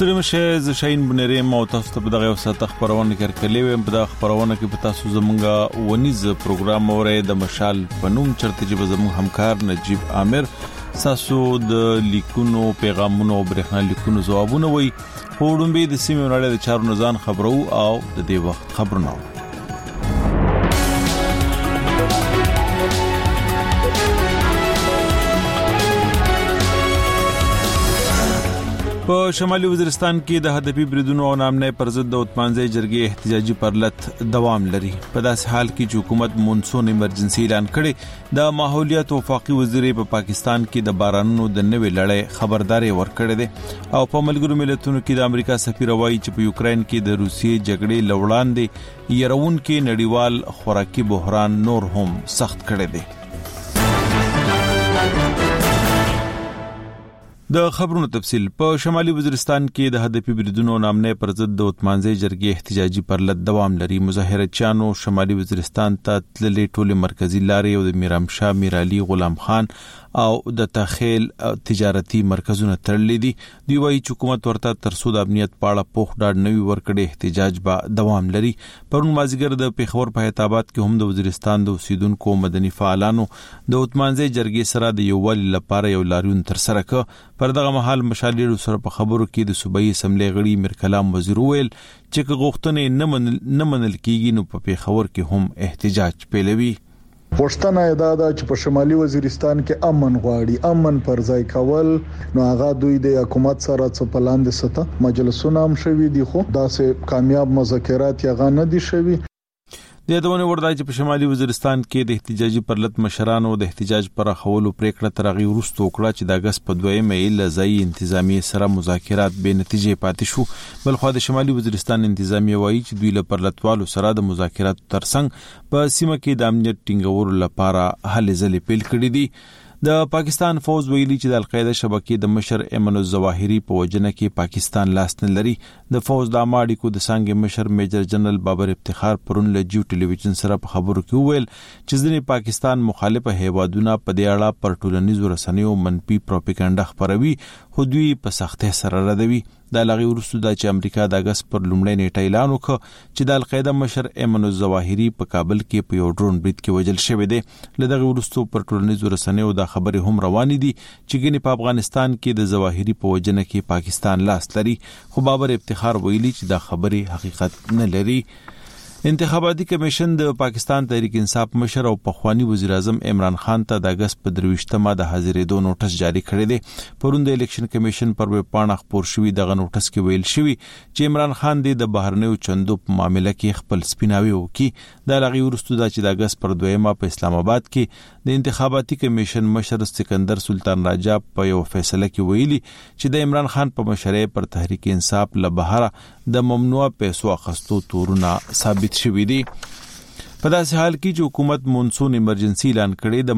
سلام شه شاین بنری مو تاسو ته دغه وسات خبرونه کړکلې په دغه خبرونه کې په تاسو زمونږه ونیز پروګرام اورې د مشال پنوم چرته چې زموږ همکار نجیب عامر تاسو د لیکونو پیغامونو برېښنا لیکونو ځوابونه وي پوډمبي د سیمې ورړې د چارو نزان خبرو او د دې وخت خبرونه په شمالي وزیرستان کې د هدفي بریدونو او نامنه پر ضد د عثمانزي جرګې احتجاجي پرلط دوام لري په داس حال کې چې حکومت مونسون ایمرجنسي اعلان کړي د ماحولیات او وفاقي وزیر په پاکستان کې د بارانونو د نوې لړۍ خبرداري ورکړې ده او په ملګرو ملتونو کې د امریکا سفیر وایي چې په یوکرين کې د روسیې جګړې لوړاندې يرون کې نړیوال خوراکي بحران نور هم سخت کړی دی د خبرونو تفصيل په شمالي وزیرستان کې د هدفي بریدونو نامنه پر ضد د عثمانزي جرګې احتجاجي پرلط دوام لري مظاهرچیانو شمالي وزیرستان ته تللې ټوله مرکزی لارې او د میرامشاه میرعلی غلام خان او د تخیل تجارتي مرکزونه تړلې دي دی وايي چې حکومت ورته ترڅو د امنیت پاړه پوخ ډاډ نوي ورکړي احتجاج به دوام لري پرون مازیګر د پیښور په هیتابات کې هم د وزیرستان د اوسیدونکو مدني فعالانو د عثمانزي جرګې سره د یووالي لپاره یو لاریون تر سره کړ پر دغه مهال مشالیر سره په خبرو کې د صوبایي اسمبلی غړي میر کلام وزیر ویل چې غوښتنې نه منل کیږي نو په پیښور کې هم احتجاج پیلوي پښتنه دا چې په شمالي وزیرستان کې امن غواړي امن پر ځای کول نو هغه دوی د حکومت سره څه پلان دي سته مجلسونه هم شوي دي خو دا سه کامیاب مذاکرات یې غا نه دي شوي د یادونه وردای چې په شمالي وزیرستان کې د احتجاجي پرلط مشرانو د احتجاج پر خولو پریکړه ترغي ورستو کړه چې د اگست په 2 مې له ځای انتظامی سره مذاکرات به نتیجې پاتې شو بلخو د شمالي وزیرستان انتظامی وایي چې دوی له پرلطوالو سره د مذاکرات ترڅنګ په سیمه کې د امنیت ټینګولو لپاره هلې ځلې پیل کړې دي د پاکستان فوج ویلي چې د القاعده شبکې د مشر ایمن الظواهری په وجنه کې پاکستان لاس نه لري د فوج د اماډي کو د څنګه مشر میجر جنرال بابر افتخار پرون له جیو ټلویزیون سره په خبرو کې ویل چې ځینې پاکستان مخالفه هیوادونه په دې اړه پر ټولنیزو رسنیو منفي پروپاګاندا خپروي خو دوی په سختۍ سره ردوي د لغي ورسو د چې امریکا د اگست پر لومړی نیټه اعلان وکړ چې د القاعده مشر ایمن الظواهری په کابل کې په یو ډرون برید کې وژل شوی دی لدغه ورسو پر ټولنیزو رسنیو د خبرې هم روانې دي چې ګنې په افغانستان کې د ظواهری په وجنه کې پاکستان لاس لري خو بابر افتخار ویلي چې دا خبرې حقیقت نه لري انتخاباتي کمیشن د پاکستان تحریک انصاف مشر او پخوانی وزیر اعظم عمران خان ته د اگست په 23مه د حاضرېدو نوټس جاری کړی دی پرون د الیکشن کمیشن پر ویب پاڼه خبر شوی دغه نوټس کې ویل شوی چې عمران خان د بهرنیو چندو په معاملې کې خپل سپیناوي وکړي د لغي ورستو د چې د اگست پر 2مه په اسلام آباد کې د انتخاباتي کمیشن مشر سکندر سلطان راجا په یو فیصله کې ویلي چې د عمران خان په مشرۍ پر تحریک انصاف له بهره د ممنوع پیسو اخستو تورونه ثابت شوی دی په داسې حال کې چې حکومت مونسون ایمرجنسي اعلان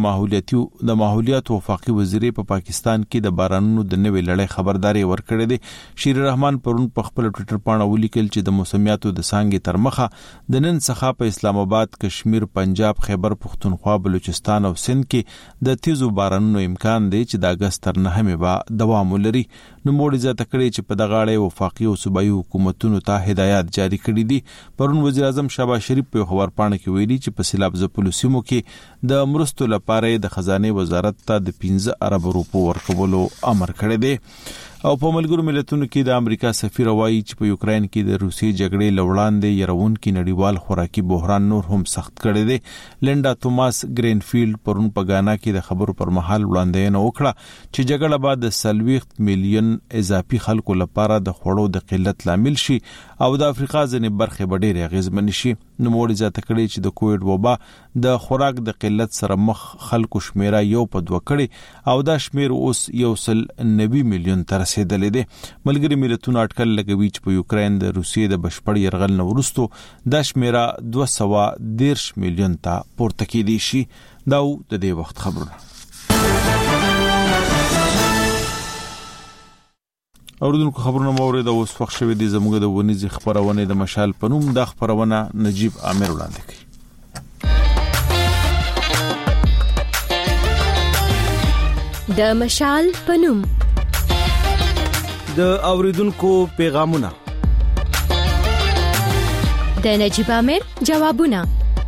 کړي د ماحولیات او وفاقي وزیر په پاکستان کې د بارانونو د نوې لړۍ خبرداري ورکړې ده شیر رحمان پرون په خپل ټوئیټر باندې ولیکل چې د موسمیاتو د څنګه تر مخه د نن څخه په اسلام آباد کشمیر پنجاب خیبر پختونخوا بلوچستان او سند کې د تیزو بارانونو امکان دی چې د اگست تر 9 به دوام ولري نو موږ زیاته کړی چې په دغه اړه وفاقي او صوبایي حکومتونو ته هدایت جاری کړي دي پرون وزیر اعظم شهباز شریف په خبر پاڼه کې ویلي چې په سیلاب ځپلو سیمو کې د مرستو لپاره د خزانه وزارت ته د 15 ارب روپو ورکولو امر کړی دی او په ملګرو ملتونو کې د امریکا سفیر وایي چې په یوکرين کې د روسیې جګړې لوړاندې يرون کې نړیوال خوراکي بحران نور هم سخت کړی دی لینډا توماس گرینفیلد پرون په غانا کې د خبرو پر مهال وړاندې وکړه چې جګړه بعد د 30 میلیون اضافي خلکو لپاره د خوړو د قلت لامل شي او د افریقا ځینې برخې ډېرې اغیزمن شي نو موږ ځکه کړی چې د کووډ وبا د خوراک د قلت سره مخ خلکو شمیره یو په 2 کړي او دا شمیر اوس 190 میلیون تر رسیدلې ده ملګری ملتونو اټکل لګوي چې په یوکرين د روسیې د بشپړ يرغل نه وروسته د شمیره 210 میلیون ته پورته کېدي شي دا د دې وخت خبرونه اوردونکو خبرونه مورید اوس وخت شوی دی زموږ د ونیز خبرونه د مشال پنوم د خبرونه نجیب عامر وړاندې کوي د مشال پنوم د اوریدونکو پیغامونه. د نجيب امیر جوابونه.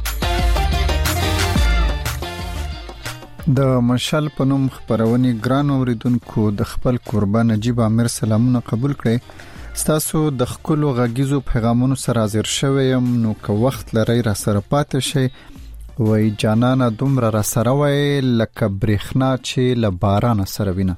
د مشال پنوم خبرونې ګران اوریدونکو د خپل قربان نجيب امیر سلامونه قبول کړئ. تاسو د خپل غږیزو پیغامونو سره حاضر شوم، نو که وخت لري را سره پاتې شئ. وای جانانه دومره را سره وای لکه برېښنا چې له باران سره وینه.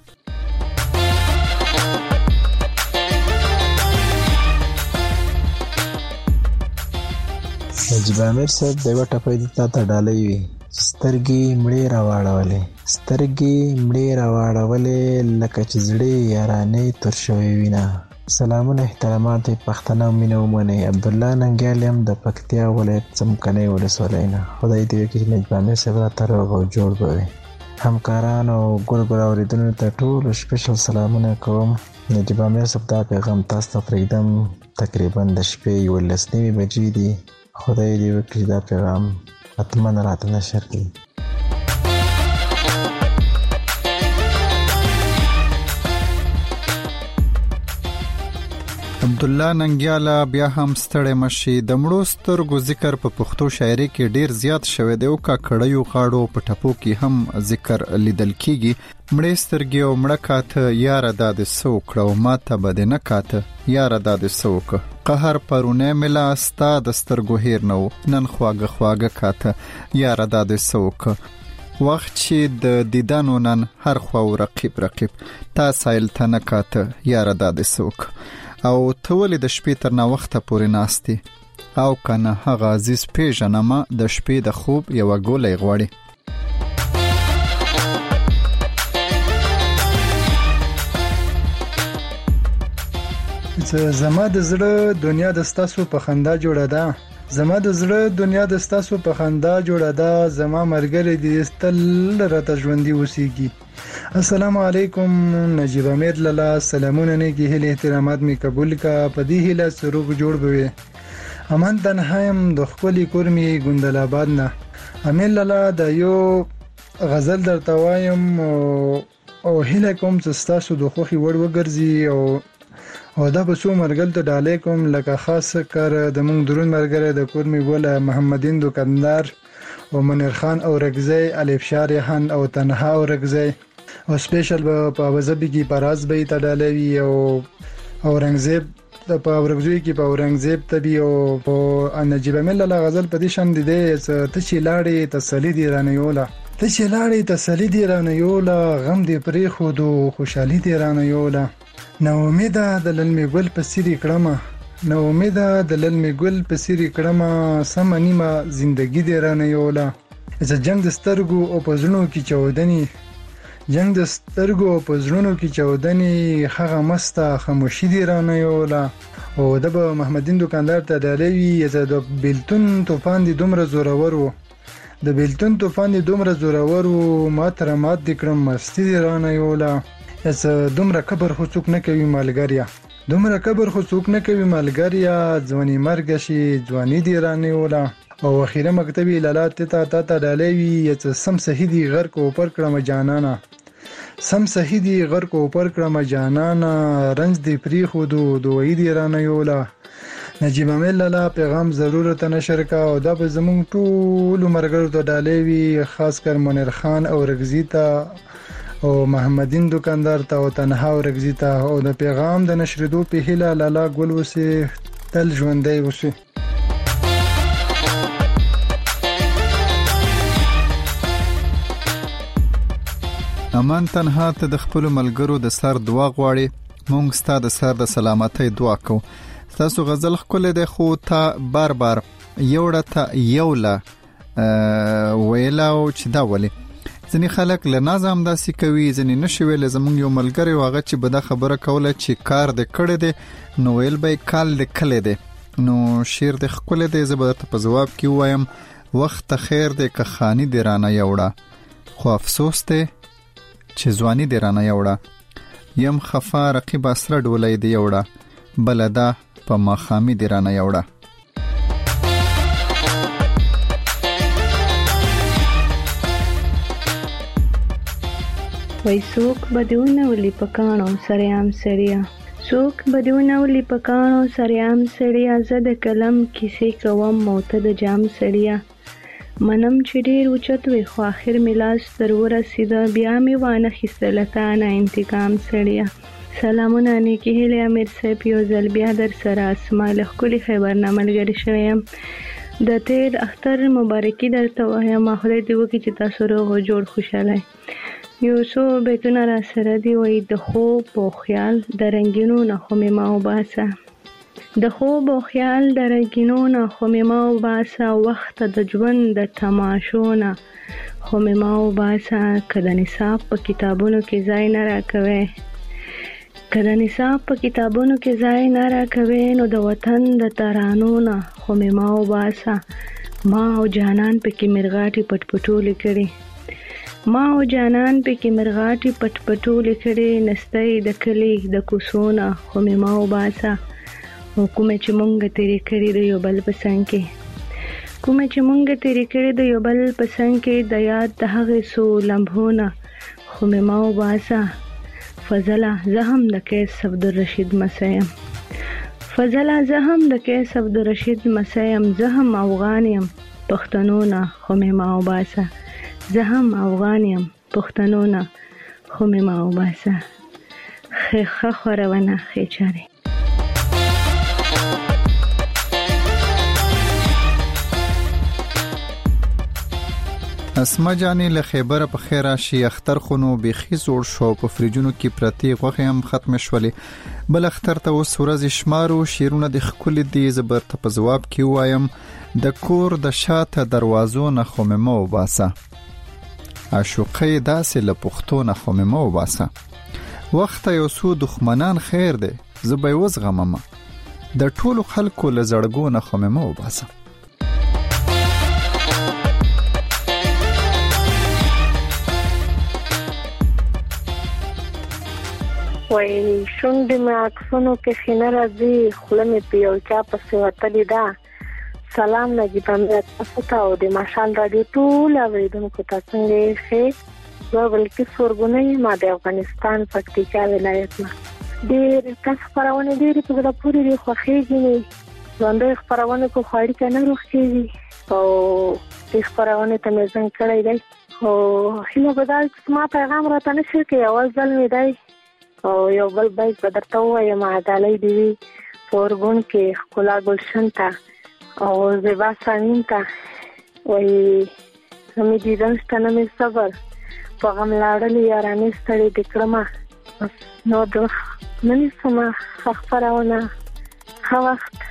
نجيب امیر صاحب د وټه پیدا ته ډالۍ وي. سترګې مړې راواړولې لکه چې زړې یارانې تر شوي وینا. سلامونه احترامات پښتنه مینه ومنه. عبد الله ننګیال هم د پکتیا ولایت څمکني ولسوالۍ نه. خدای دې وکړي نجيب امیر صاحب راته روغ او جوړ وي. همکاران او ګل اوریدونکو ته ټول سپیشل سلامونه کوم. نجيب امیر صاحب دا پیغام تاسو ته پرېږدم تقریبا د شپې 11 بجې دي. خدای دې وکړي دا پیغام اتمن راته نشر کړي. عبد الله ننګیاله بیا هم ستړی مشي. د مړو سترګو ذکر په پښتو شاعري کې ډیر زیات شوی دی او کا کړیو غاړو په ټپو کې هم ذکر لیدل کیږي. مړې سترګې او مړه کاته یار داد سوکړه او ماته بد نه کاته یار داد سوک. قهر پرونه ملا ستا د سترګو هیر نو نن خواګه کاته یار داد سوک. وخت چې د دیدانو نن هر خوا رقیب تا سایل تنه کاته یار داد سوک. او تولې د شپې تر نا وخته پورې ناستي او کنه هغه عزیز پیژنما د شپې د خوب یو ګولې غوړي. زما د زړه دنیا د ستاسو په خندا جوړه ده. زما د زړه دنیا د ستاسو په خندا جوړه ده. زما مرګري دې تل راته ژوندۍ وسیږي. السلام علیکم نجيب امیر لالا. سلامونه نه کی هله احترامات می قبول کا. پدې هله سروغ جوړ بوي. امان تنهایم د خپل کورمي ګوندل آباد نه. امیر لالا د یو غزل درته وایم او هله کوم چې تاسو د خوخي وړ وګرځي او دا به سو مرګل ته ډالې کوم لکه خاص کار د مونږ درون مرګره د کورمي ولا محمدین دکاندار او منیر خان او رگزی الف شارحان او تنها او رگزی او سپیشل په وزبی کې پراز به ته ډالوي او رنگزیب په ورغزوی کې په اورنګزیب تبي او په نجيب امیر لالا غزل په دې شان دي ته چې لاړې تسلی دی رانه یولا. ته چې لاړې تسلی دی رانه یولا. غم دې پرې خودو خوشحالي دی رانه یولا. نو امیده د للمې ګل په سری کړمه. نو امیده د للمې ګل په سری کړمه. سم نیمه زندگی دی رانه یولا. از جنگ د سترګو او پزړونو کې چودنی. جنگ د سترګو او پزړونو کې چودنی. هغه مسته خاموشي دی رانه یولا. او د محمدین دکاندار ته ډالوي. از د بیلتون طوفان دی دومره زورورو. د بیلتون طوفان دی دومره زورورو. ما تر مات دکړم مستی دی رانه یولا. اس دومره کبر خو څوک نه کوي مالګریا. دومره کبر خو څوک نه کوي مالګریا. ځواني مرګ شي ځواني دی رانه ولا. او اخیره مکتبی لاله ته ډالوي. سم صحیح دی غر کو پر کړم جانانا. سم صحیح دی غر کو پر کړم جانانا. رنج دی پری خودو دوی دی رانه ولا. نجيب امیر لالا پیغام ضرورت نشر کا. او دا به زمون ټول مرګرو ته ډالوي. خاص کر منیر خان او رگزی ته او محمدین دکاندار ته او تنها او رگزی ته. او د پیغام د نشریدو په هله لالا ګل وسی تل ژوندۍ وسی. امان تنها ته د خپل ملګرو د سر دعا غواړي. مونږ ستاسو د سر د سلامتۍ دعا کوو. تاسو غزل خپل د خو ته بار یوړه ته یوله ویلا او چې دا ولي ځنی خلک له نظم داسې کوي. ځنی نشي ویل زمونږ یو ملګری واغه چې بده خبره کوله چې کار د کړه دي نو ویل به کال د کله دي. نو شیر د خپل د زبرت په جواب کې وایم وخت خیر د که خانی دی رانه یوړه. خو افسوس ته چې ځواني دی رانه یوړه. یم خفا رقیب اسره ډولې دی یوړه. بلدا په ماخامي دی رانه یوړه. وای څوک بدونه ولي پکانو سریام سریا. څوک بدونه ولي پکانو سریام سړیا زه د کلم کیسې کوم موته د جام سړیا منم چې ډیر اوچت وي خو اخر ملاس تر ورسېده بیا مې وانه خیستله تا نه انتقام سړیا سلامونه نیکي هیلې امیر صاحب یو ځل بیا در سره اسما له ښکلي خیبرنه ملګرې شوی یم د تیر اختر مبارکي درته وایم خدای دې وکړي چې تاسو روغ او جوړ خوشحاله یو څو بیتونه را سره دي وایي د خوب او خیال د رنګینو نه خو مې ما وباسه د خوب او خیال د رنګینو نه خو مې ما وباسه وخت د ژوند د تماشو نه خو مې ما وباسه که د نصاب په کتابونو کې ځای نه راکوي که د نصاب په کتابونو کې ځای نه راکوي نو د وطن د ترانو نه خو مې ما وباسه ما او جانان پکې مرغاټي پټپټولې کړي ما او جانان پکې مرغاټي پټپټولې کړي نستۍ د کلي د کوڅو نه خو مې ما وباسه او کومه چې مونږ تیرې کړې د یو بل په څنګ کې کومه چې مونږ تیرې کړې د یو بل په څنګ کې د یاد د هغې څو لمحو نه خو مې ما وباسه فضله زه هم د قیس عبدالرشید مسیح یم فضله زه هم د قیس عبدالرشید مسیح یم زه هم افغان یم پښتنو نه خو مې ما وباسه زه هم افغان یم پښتنو نه خو مې ما وباسه ښه خورونه ښې چارې اسما جانې له خیبره په خیر راشي اختر خونو بیخي زوړ شو په فریجونو کې پرتی غوښې هم ختم شولې بل اختر ته اوس ورځې شمارو شیرونه د ښکلې دي زه به ته په ځواب کې وایم د کور د شاته دروازو نه خو مې مه وباسه عاشقۍ داسې له پښتو نه خو مې مه وباسه وخت یو څو دښمنان خیر دی زه به یې وزغممه د ټولو خلکو له زړګو نه خو مې مه وباسه وای شونډې مې عکسونو کې خینه راځي خوله مې په یو چا پسې وتلې ده سلام نجیبه مې تاسو ته او د مشال راډیو ټول اوریدونکو ته څنګه یې ښې زه بلکې سورګونه یم د افغانستان پکتیکا ولایت نه ډېر تاسو خپرونې ډېرې په زړه پورې دي خوښېږي مې ژوندۍ خپرونې کو خو اړیکه نه روغ کېږي او دې خپرونې ته مې زنګ کړی دی او هیله به دا چې زما پیغام راته نه شي کوي اول ځل مې دی او یو بل بیت به درته ووایم عدالۍ دې وي په اورګون کې ښکلا ګلشن ته او زیبا صمیم ته وایي نه مې دیدن شته نه مې صبر په غم لاړلې یارانې ستړې دې کړمه نو د نه نیسمه ښه خپرونه ښه وخت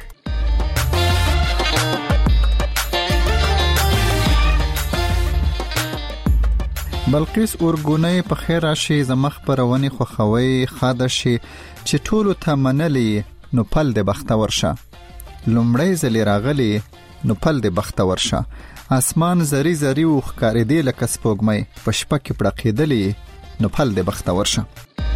بلقیس اورګونی په خیر راشي زما خپرونې خوښوي خاده شي چې ټولو ته منلې نو پل د بختور شه لومړی ځلې راغلی نو پل د بختور شه اسمان زری زری و ښکارېدې لکه سپوږمۍ په شپه کې پړقېدلې نو پل د بختور شه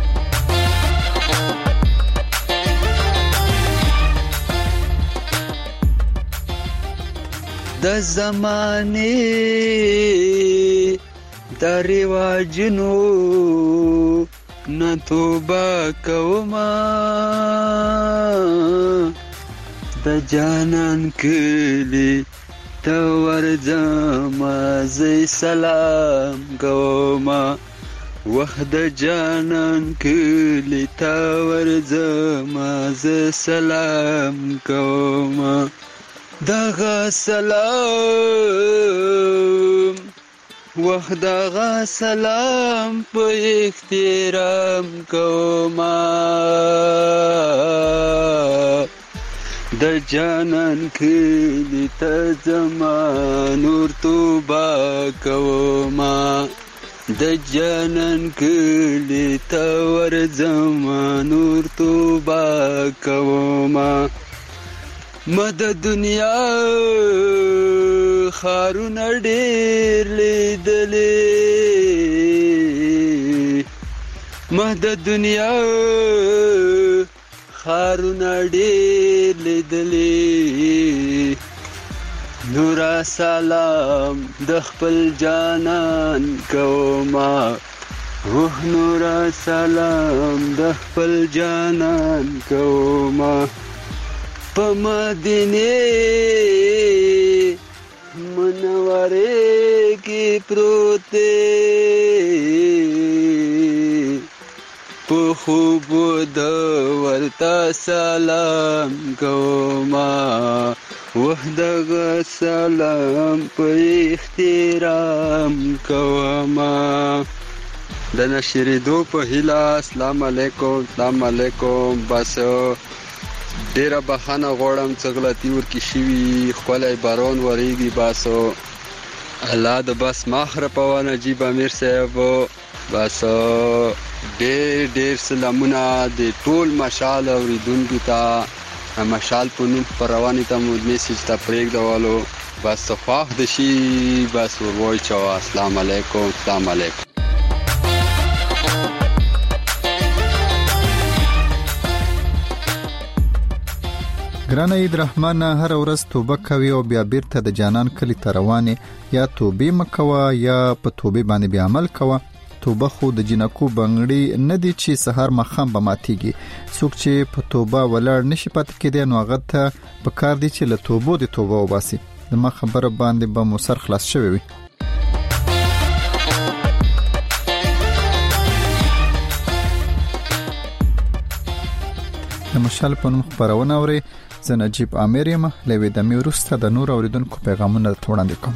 د زمانه د رواجونو نه توبه کومه د جانان کلی ته ورځمه زه سلام کومه وخت د جانان کلی ته ورځمه زه سلام کومه دغه سلام وخت دغه سلام په احترام کوما د جانان کلی ته زما نور توبه کوما د جانان کلی ته ورځم نور توبه کوما مد دنیا خارونه ډېر لیدلې مد دنیا خارونه ډېر لیدلې نورا سلام د خپل جانان کوما وه نورا سلام د خپل جانان کوما په مدینه منوره کې پروت په خوب د ورتا سلام کوما وحدغه سلام په احترام کوما د نشریدو په هیله. السلام علیکم بس ډیره بخښنه غواړم چې غلطي ورکې شوي ښکلی باران وریږي بس الله د بس ماخره په نجیب امیر صاحب بس ډیر سلامونه د ټول مشال اوریدونکو ته مشال په نوم خپرونې ته مو میسج ته پرېږدولو بس خوښ د شي بس وروی چوا. السلام علیکم. ګرانه عید رحمان هر ورځ توبه کوي او بیا بیرته د جانان کلی ته روانې یا توبې مکوه یا په توبې باندې بیا عمل کوه. توبه خو د جنکو بنګړي نه دي چې سحر مخام به ماتيږي. څوک چې په توبه ولاړ نشي پاتې کېدی نو هغه ته په کار دی چې له توبو د توبه وباسي. زما خبره باندې به مو سر خلاص شوی وي. د مشال په نوم خبرونه اوري. زه نجیب امیر یم. لوي د مې وروسته د نور اوریدونکو پیغامونه وړاندې کوم.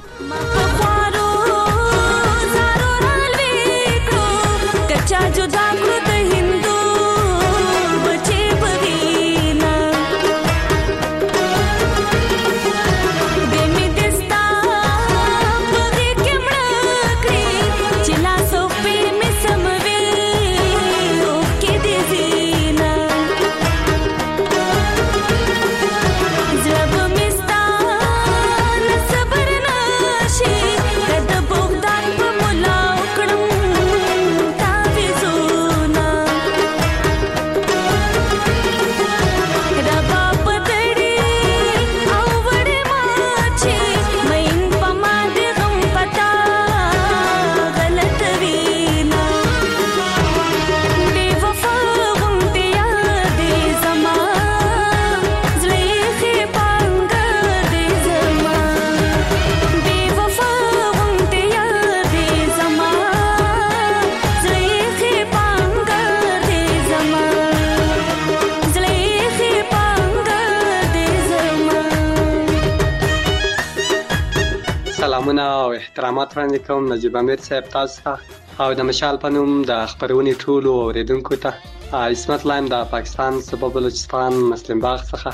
سلامونه او احترامات وړاندې کوم نجیب امیر صاحب تاسو ته او د مشال په نوم د خبرونې ټولو اوریدونکو ته. عصمت لایم د پاکستان صوبه بلوچستان مسلم باغ څخه.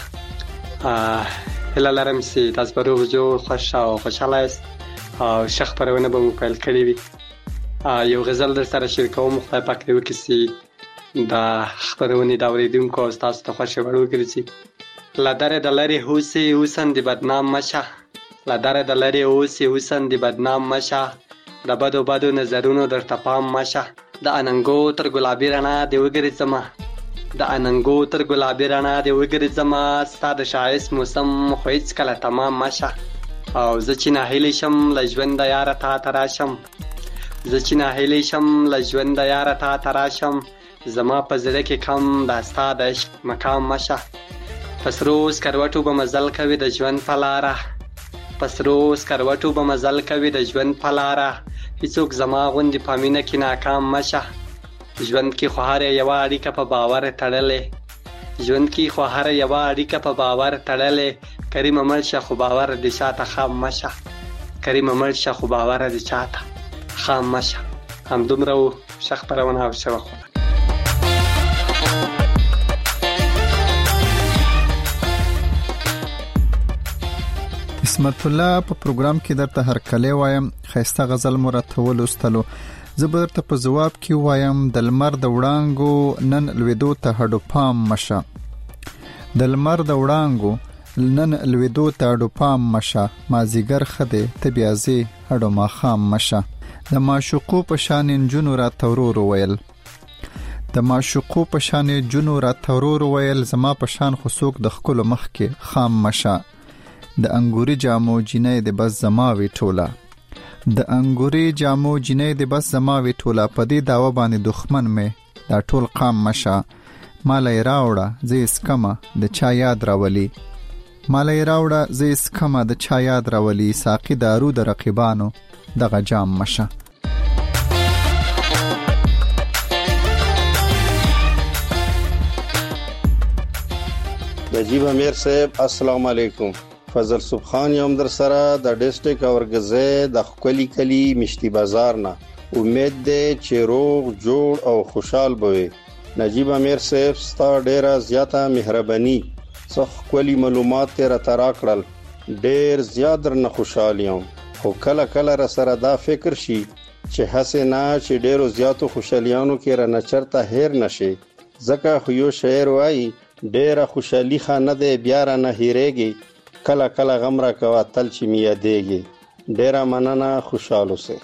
هله لرم چې تاسو به روغ جوړ خوش او خوشاله یاست او ښه خبرونه به مو پیل کړې وي. یو غزل در سره شریکوم. خدای پاک دې وکړي چې د خبرونې د اوریدونکو او تاسو ته خوښ وګرځي. لدره د لری هوسي حسن دی بدنام مشه لدره د لری هوسي حسن دی بدنام مشه د بدو نظرونو در تپام مشه د اننګو تر ګلابي رڼا دی وګرځم د اننګو تر ګلابي رڼا دی وګرځم ستاسو شایست موسم خو هیڅ کله تمام مشه او زه چې ناهیلی شم لژوند یار ته تراشم زه چې ناهیلی شم لژوند یار ته تراشم زما په زړه کې کم داستا د عشق مقام مشه پسروس کروټو به مزل کوي د ژوند پلاره پسروس کروټو به مزل کوي د ژوند پلاره هیڅوک زما غوندې پامینه کې ناکام مشه ژوند کې خو هر یو اړیکه په باور تړلې ژوند کې خو هر یو اړیکه په باور تړلې کریم مرشه خو باور د شاته خام مشه کریم مرشه خو باور د شاته خام مشه هم دومره شخ پرونه او شوه خو اسمت الله په پروګرام کې درته هر کله وایم خيسته غزل مرتول واستلو زبرته په جواب کې وایم د لمر د وړانګو نن لویدو ته هډو پام مشه د لمر د وړانګو نن لویدو ته هډو پام مشه مازیګر خده طبيعزي هډو ما خام مشه د معشوقو په شان جنو را تورور ویل د معشوقو په شان جنو را تورور ویل زما په شان خصوص د خپل مخ کې خام مشه د انګوري جامو جنې د بس زما وی ټوله د انګوري جامو جنې د بس زما وی ټوله پدې داوا باندې دښمن مې دا ټول قام مشه مالای راوړه زه اسکمه د چا یاد راولي مالای راوړه زه اسکمه د چا یاد راولي ساقي دارو د رقیبانو دغه جام مشه. نجیب امیر صاحب السلام علیکم. فضل سبحان یم در سره د ډیسټریکټ اورګزه د خولي کلی مشتي بازار نه. امید ده چې روغ جوړ او خوشحال بوي. نجیب امیر صاحب ستا ډیره زیاته مهرباني څخ خولي معلومات تر ترا کړل. ډیر زیات درنه خوشحال یم. خو کله کله را سره دا فکر شي چې حسنا چې ډیرو زیاتو خوشالیانو کې را نچرته هیر نشي. ځکه خو یو شعر وایي ډیره خوشحالي خانه ده بیا را نه هیریږي کله کله غم را کوه تل چې می یادېږي. ډیره مننه خوشحال اوسئ.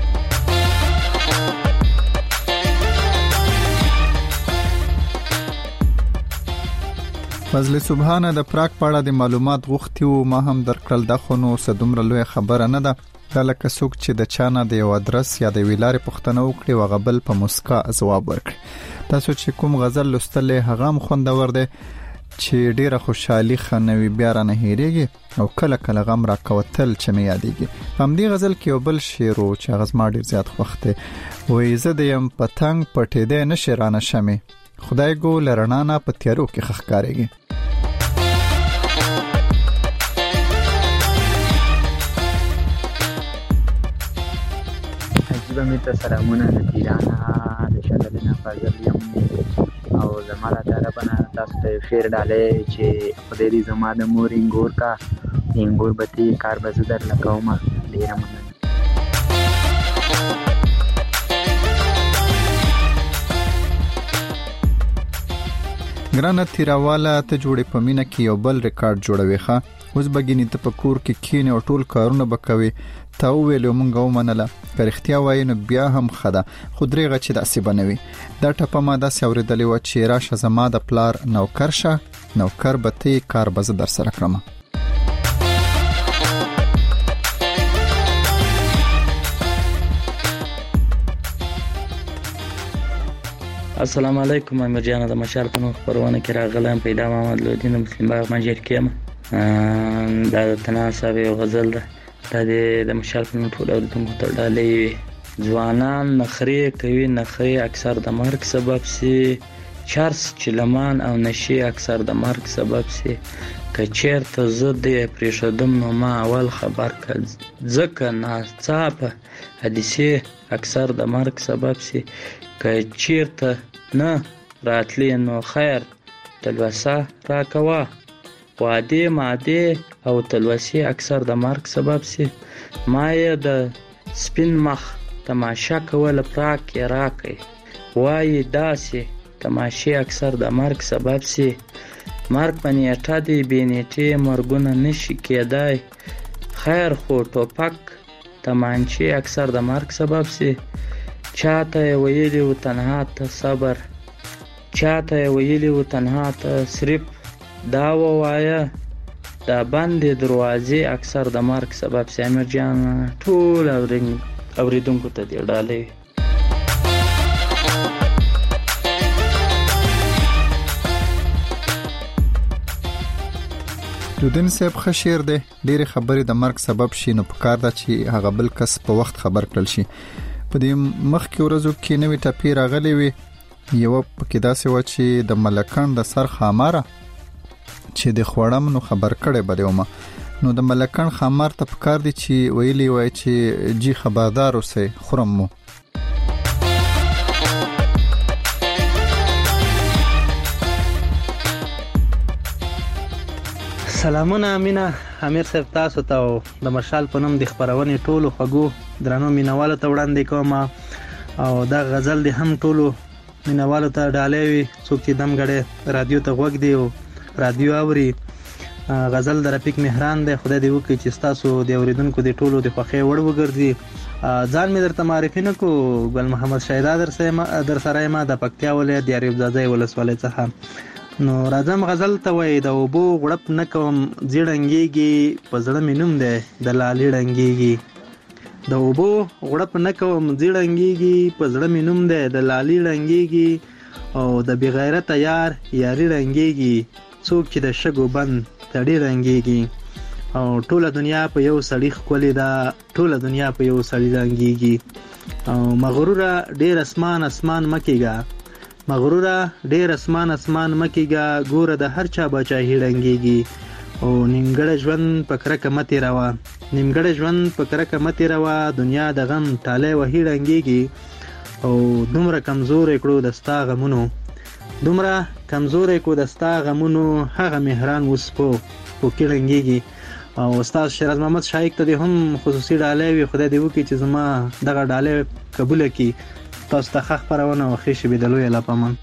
فضل سبحانه د پراک پاړه د معلومات غوښتي او ما هم درکړل د خونو سدومره لوی خبره نه ده. دا لکه څوک چې د چانه د یو ادرس یا د ویلارې پوښتنه وکړي او غبل په مسکا ځواب ورکړي. تاسو چې کوم غزل لوستلې هغه هم خوندور دی چې ډیره خوشحالي خنوي بیا را نه هیریږي او کله کله غم را کوتل چې مې یادېږي. په همدې غزل کې یو بل شعر و چې هغه زما ډیر زیات خوښ دی. وایي زه د یم پتنګ پټېدی نشي رانه شمې خدای ګو لرنا نه په تیارو کې ښکارېږي. عجیبه مې ته سلامونه د تیرانا د شغلنا فضل یم او زما د طرفه نه تاسو ته شعر ډالې چې خدای دې زما د مور انګور کا انګور بتی کار به زه در لکومه. ډیره مننه. ګرانه تیراواله ته جوړې په مینه کې یو بل ریکارډ جوړوي ښه اوس بګینی ته په کور کې کینې او ټول کارونه بکوي تا ویلو مونږ ومنله که رښتیا وایي نو بیا هم ښه ده خو درېغه چې داسې بنوي. دا ټپه ما داسې اورېدلې وه چې راشه زما د پلار نوکر شه نوکر به ته کار به زه در سره کړم. السلام علیکم. امیر جان د مشال په نوم خبرونه کې راغلم. پیدا محمد لودین مسلم باغ منجر کېم. دا د تناسب یو غزل ده. دا د مشال په نوم ټول اوریدونکو ته ډالۍ ځوانان نخرې کوي نخرې اکثر د مرګ سبب سي چرس چلمان او نشي اکثر د مرګ سبب سي که چیرته زه دې پرېښودم نو ما اول خبر کړ ځکه ناڅاپه حادثې اکثر د مرګ سبب سي که چیرته نه راتلی نو خیر تلوسه راکوه وعده ماده او تلوسه اکثر د مرګ سبب سي ما یې د سپین مخ تماشا کوله پراک یې راکې وایي داسې تماشې اکثر د مرګ سبب سي مرګ په نیټه دی بې نیټې مرګونه نشي کېدای خیر خو ټوپک تمانچې اکثر د مرګ سبب سي چاته ویلی و تنها ته صبر چاته ویلی و تنها ته صرف دا ووایا دا بندې دروازې اکثر د مرګ سبب سي. امیر جان ټول اوریدونکو ته دی ډالۍ. دودن صاحب ښه شعر دی. ډېرې خبرې د مرګ سبب شي نو پکار ده چې هغه بل کس په وخت خبر کړل شي. په دې مخکې ورځو کې نوې ټپې راغلې وي یوه پکې داسې وه چې د ملکان د سر خاماره چې د خوړم نو خبر کړی به دی ومه نو د ملکان خامار ته پکار دی چې ویلی وای چې جی خبردار اوسئ خورم مو. سلامونه امینه امیر صاحب تاسو ته د مشال په نوم د خبرونې ټولو خوږو درنو مینوالو ته وړاندې کوم او دا غزل د هم ټولو مینوالو ته ډالۍ وي څوک چې دم غړې رادیو ته غوږ دی او رادیو اوري. غزل د رفیق مهران دی. خدای دې وکړي چې تاسو د اوریدونکو د ټولو د خوښۍ وړ وګرځي. ځان مې درته معرفي نه کو ګل محمد شایدا در سره ما د پکتیا ولایت د یاریب ځای ولسوالۍ څخه نو راځم غزل ته وای د اوبو غړپ نه کوم زیړنګيږي په زړه مې نوم دی د لالي ډنګيږي د اوبو غړپ نه کوم زیړنګيږي په زړه مې نوم دی د لالي رنګيږي او د بغیرت یار یاري رنګيږي څوک چې د شګو بند تړي رنګيږي او ټوله دنیا په یو سړی خولي دا ټوله دنیا په یو سړی رنګيږي او مغروره ډیر اسمان مکیګا مغروره ډیر اسمان مکیګا ګوره د هر چا بچا هیړنګيږي او نیمګړی ژوند په کرکه متي روا نیمګړی ژوند په کرکه متي روا دنیا د غم ټاله وهی رنګيږي او دومره کمزور کړو دستا غمونو دومره کمزور کړو دستا غمونو هغه مهران وسپو پوکي رنګيږي او استاد شیراز محمد شایق ته هم خصوصي ډالۍ وي خدای دې وکړي چې زما دغه ډالۍ قبول کړي تاسو ته ښه خبرونه او ښه شی بدلوي الله پامن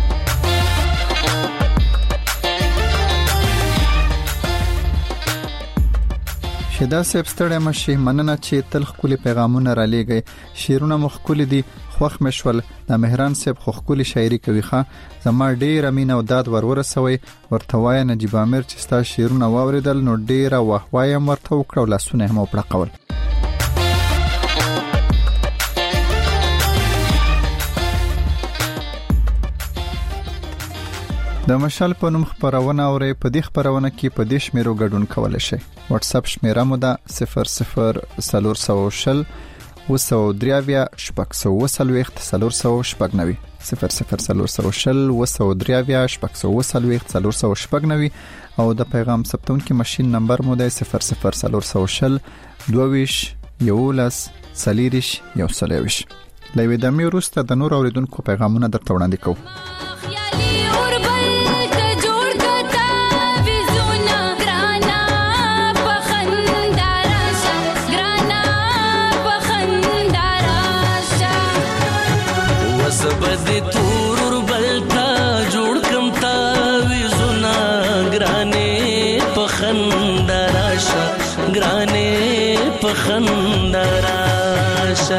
شدا صاحب ستړی مشي مننه چې تل خولي پیغامونه را لېږي شیرونه مخکولي دي خوخ مشول د مهران صاحب خولي شاعري کوي ښه زما ډېر امین او داد ورسوي ورته وای نجیب امیر چې ستا شیرونه واوریدل نو ډېر وهوایم ورته وکړو لاسونه هم وپړقول د مشال په نوم خبرونه اوري په دې خبرونه کې په دې شمیرو ګډون کول شي واتس اپ شمیره مو ده 0040 وسودریاویا شپږ وسلويخت 390 0040 وسودریاویا شپږ وسلويخت او د پیغام ثبتون کې ماشين نمبر مو ده 0040 22 یولس سلیریش یو سلیوش لوي د مې وروسته د نور اوریدونکو پیغامونه درته وړاندې کوم بدی تور بلتا جوړ کم تا وزنا ګرانه پخندراشا ګرانه پخندراشا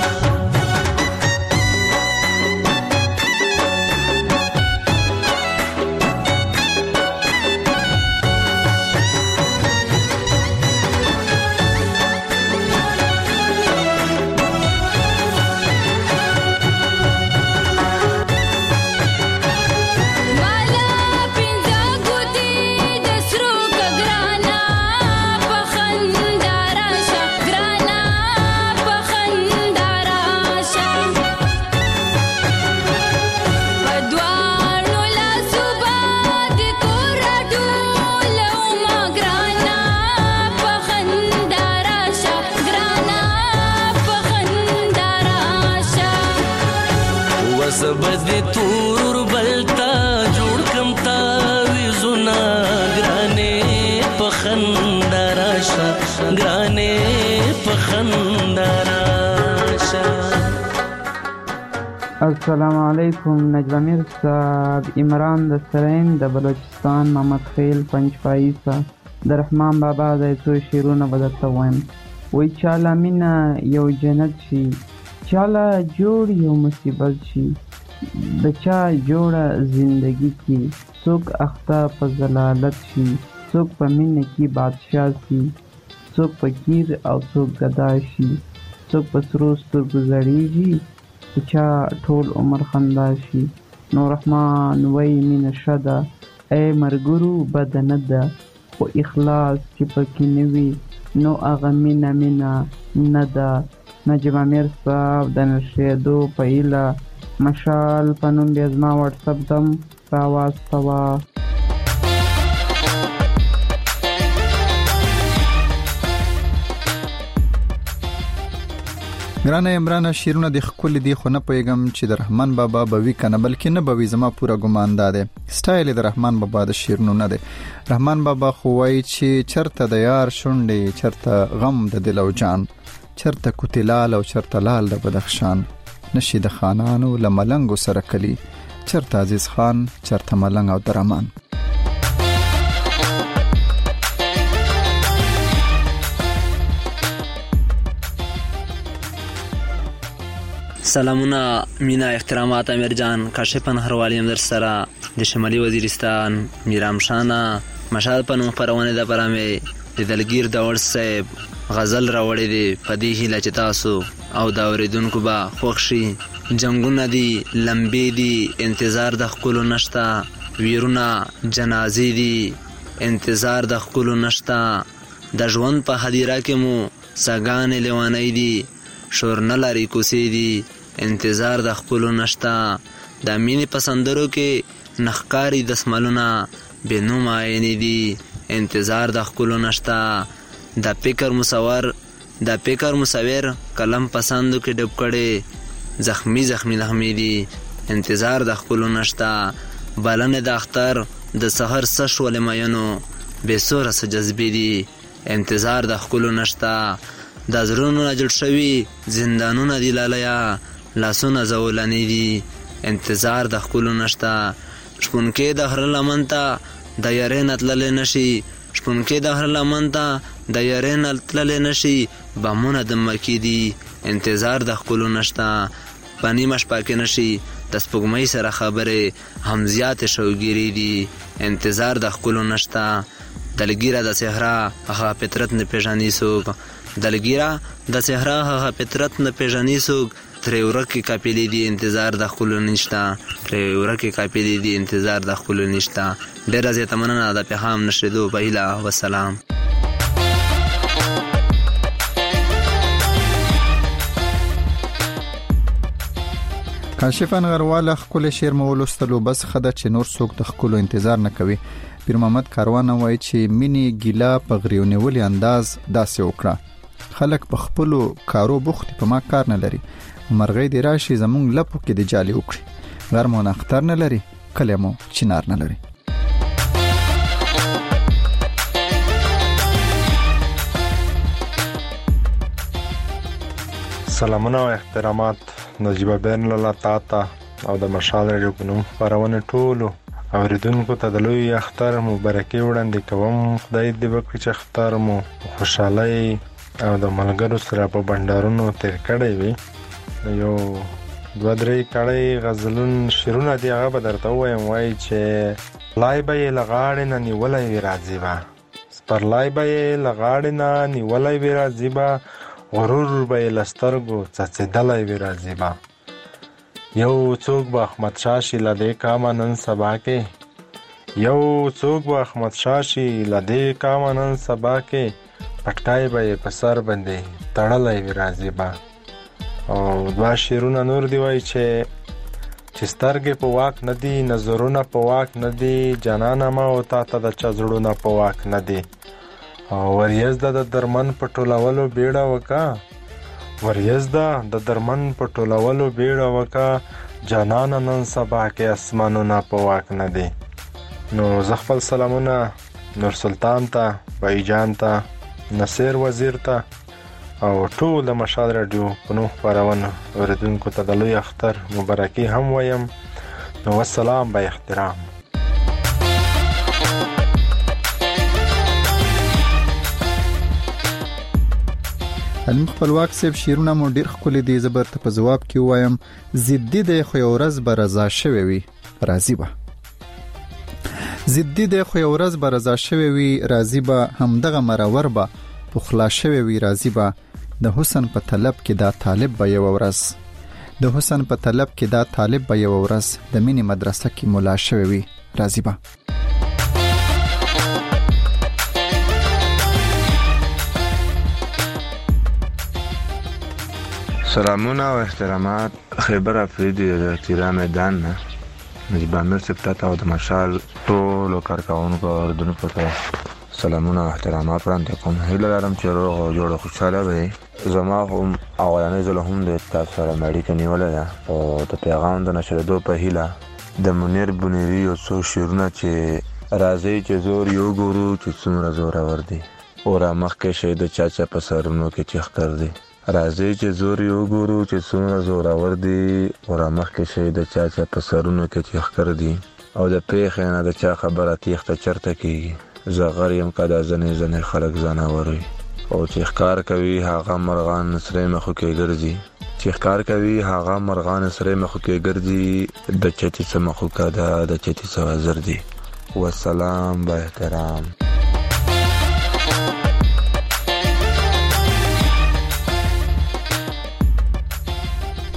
بدی تور بلتا جوړ کم تا وزنا ګرانه پخندراشا ګرانه پخندراشا السلام علیکم نجیب امیر صاحب عمران د سرین د بلوچستان محمد خیل پنځپایی صاحب د رحمان بابا د څو شیرونه بدلته وایم وای چاله مینا یو جنت شي چاله جوړ یو مصیبت شي د چا جوړه زندگی کی څوک اخته په زلالت شي څوک په مینه کې بادشاه شي څوک فقیر او څوک غدا شي څوک په سرو سترګو زړیږي چا ټول عمر خندا شي نو رحمان وای مینه شدا اے مرګرو بدن ده او اخلاص چې پکې نوي نو هغه مینه نه ده نجیب امیر صاحب د نشیدو پهیله مشال پنوم بیا زما واتس اپ دم راواستوا ګرانه عمران شیرونه د خپل دی خو نه پېګم چې د رحمان بابا بوي کنه بلکې نه بوي زما پورا ګمان ده سټایل د رحمان بابا د شیرونو نه ده رحمان بابا خو وای چې چرته د یار شونډې چرته غم د دل او جان چرته کوتلال او چرته لال د بدخشان نشي د خانانو لملنګ سره کلی چرته عزیز خان چرته ملنګ او درمان سلامونه مینا احترامات امیر جان کاشف نهروالیم در سره د شمالي وزیرستان میرام شانا مشال پنوم پرونه د برامه د دلگیر داور صاحب غزل راوړی دی په دې هیله چې تاسو او دا اوریدونکو به خوښ شي. جنگونه دي، لمبې دي، انتظار د ښکلو نشته، ویرونه جنازې دي، انتظار د ښکلو نشته، د ژوند په هدیره کې مو سګانې لیونۍ دي، شور نه لري کوڅې دي، انتظار د ښکلو نشته، د مینې په سندرو کې نښکاري دسملونه بې نومه عینې دي، انتظار د ښکلو نشته، د فکر مصور قلم پسندو کې ډوب کړي زخمی نغمې دي، انتظار د ښکلو نشته، بلنې د اختر د سحر څه شولې مینو بې سوره څه جذبې دي، انتظار د ښکلو نشته، د زړونو نه جوړ شوي زندانونه دي لالیا لاسونه زولنې دي، انتظار د ښکلو نشته، شپونکې د غره لمن ته د یارۍ نه تللی نشي، شپونکې د غره لمن ته د یارۍ نه تللی نشي، بمونه د مکې دي، انتظار د ښکلو نشته، په نیمه شپه کې نشي د سپوږمۍ سره خبرې هم زیاتې شوګیرې دي، انتظار د ښکلو نشته، دلګیره د صحرا هغه فطرت نه پېژني څوک، دلګیره د صحرا هغه فطرت نه پېژني څوک، ترې ورکې قافلې دي انتظار د ښکلو نشته، ترې ورکې قافلې دي انتظار د ښکلو نشته. ډېره زیاته مننه د پیغام نشریدو په هیله. وسلام. کاشف انغرواله ښکلی شعر مو ولوستلو، بس ښه ده چې نور څوک د ښکلو انتظار نه کوي. پیر محمد کاروان وایي چې مینې ګیله په غریو نیولي انداز داسې وکړه، خلک په خپلو کارو بوخت په ما کار نه لري، مرغۍ دی راشي زمونږ لپو کې د جالي وکړي، غر مو نختر نه لري کلی مو چنار نه لري. سلامونه او احترامات نجیب بین لاله تاته او د مشال رادیو په نوم خپرونه ټولو اوریدونکو ته د لوی اختر مبارکي وړاندې کوم. خدای دې وکړي چې اختر مو خوشحالۍ او د ملګرو سره په بندرونو تیر کړی وي. یو دوه درې کړی غزلون شعرونه دی هغه به درته ووایم. وایي چې لای به یې له غاړې نه نیولی وي راځي به، سپرلی به یې له غاړې نه نیولی وي راځي به، غرور به یې له سترګو څڅېدلی وي راځي به. یو څوک به احمدشاه شي له دې کامه نن سبا کې، یو څوک به احمدشاه شي له دې کامه نن سبا کې، پټکای به یې په سر باندې تړلی وي راځي به. او دوه شعرونه نور دی وایي چې سترګې په واک نه دي، نظرونه په واک نه دي، جانانه ما او تا ته د چا زړونه په واک نه دي. او وریځده د درمن په ټولولو بیړه وکا، وریځده د درمن په ټولولو بیړه وکا، جانانه نن سبا کې اسمانونه په واک نه دي. نو زه خپل سلامونه نور سلطان ته، بای جان ته، نصیر وزیر ته او ټول د مشال رادیو په نوم خپرونه اوریدونکو ته د لوی اختر مبارکي هم وایم. نو والسلام با احترام. علم خپلواک صاحب شعرونه مو ډیر ښکلي دي، زه به ورته په ځواب کې ووایم ضدي دی خو یو ورځ به رضا شوی وي راضي به، ضدي دی خو یو ورځ به رضا شوی وي راضي به، همدغه مرور به پخلا شوی وي راضي به، د حسن په طلب کې دا طالب به یو ورځ، د حسن په طلب کې دا طالب به یو ورځ، د مینې مدرسه کې مولا شوی وي راضي به. سلامونه او احترامات، خیبر افریدی د تیرا میدان نه نجیب امیر صاحب او د مشال ټولو کارکوونکو او اوریدونکو ته سلامونه او احترامات وړاندې کوم. هیله لرم چې روغ او جوړ او خوشحاله وئ. زما هم اولنۍ ځل هم د تاسو سره اړیکه نیولې ده او د پیغام د نشریدو په هیله د منیر بنیری یو څو شعرونه چې راځي چې زور یو ګورو چې څومره زورور دی، او را مخکې شي د چاچا په سرونو کې چې ښکر دی، راځي چې زور یو ګورو چې څومره زورور دی، او را مخکې شي د چاچا په سرونو کې چې ښکر دی، او د پیښې نه د چا خبره تیښته چرته کېږي. زه غر یم که دا ځنې خلک ځناور وي، او چې ښکار کوي هغه مرغان سرې مخو کې ګرځي، چې ښکار کوي هغه مرغان سرې مخو کې ګرځي، د چتي څه مخو که ده د چتي څه وزر دي. والسلام با احترام.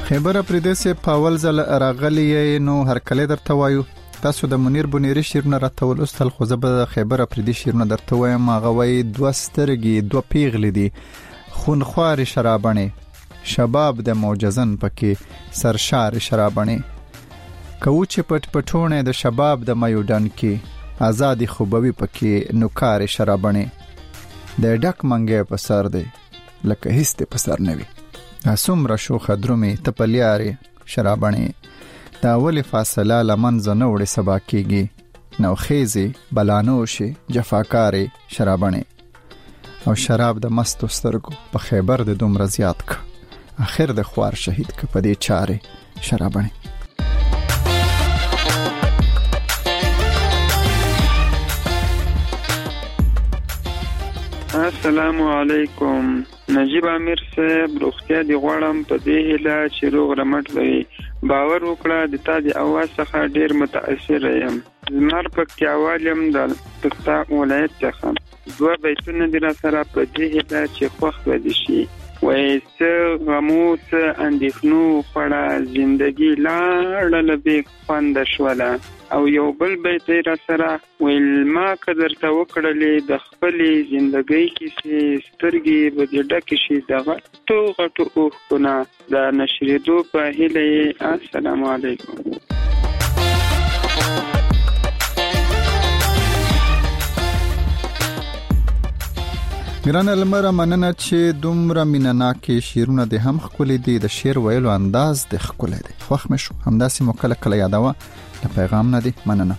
خیبر افریدی پاول زل راغلی نو هر کله درته وایو تاسو د منیر بنيري شیرونه راتول استل خو زبر خیبر افریدی شیرونه درته وایم غوي دوه سترګي دوه پیغلې دي خونخوار شرابنه شباب د معجزن پکې سرشار شرابنه کوچ پټ پټونه د شباب د مایودان کې آزادی خوبوي پکې نوکار شرابنه د ډک منګه په سر دی لکه هیڅ په سر نه وي اسومره شوخه درومي تپلیاري شرابنه دا اولی فاصله لمن زنه وړي سبا کېږي نو خېزي بلانوشي جفاکاري شرابنه او شراب د مستو سترګو په خیبر د دومره زیات ک اخر د خوار شهید ک په دې چاره شرابنه السلام علیکم نجیب امیر صاحب روغتیا دی غواړم په دې هیله چې روغ رمټ وي باور وکړه د تا دی اواز څخه ډیر متاثر یم زمر پکتیاوالم د پکتیا ولایت څخه دوه بیتونه دی را سره په دې هیله چې خوښ ودی شي وایسته غموس اندېښنو خړه زندگی لاړه به خوند شوله او یو بل بیت را سره ویل ما قدر ته وکړلې د خپلې زندګۍ کې سترګې به دې ډکې شي د غټو اوښکونه د نشرېدو په هیله السلام علیکم ګران المره مننه چې دومره مینناکې شیرونه د هم خپل دي د شعر ویلو انداز د خپل دي خوښ مشو همداسې مو کله یادوه د پیغام نه دي مننه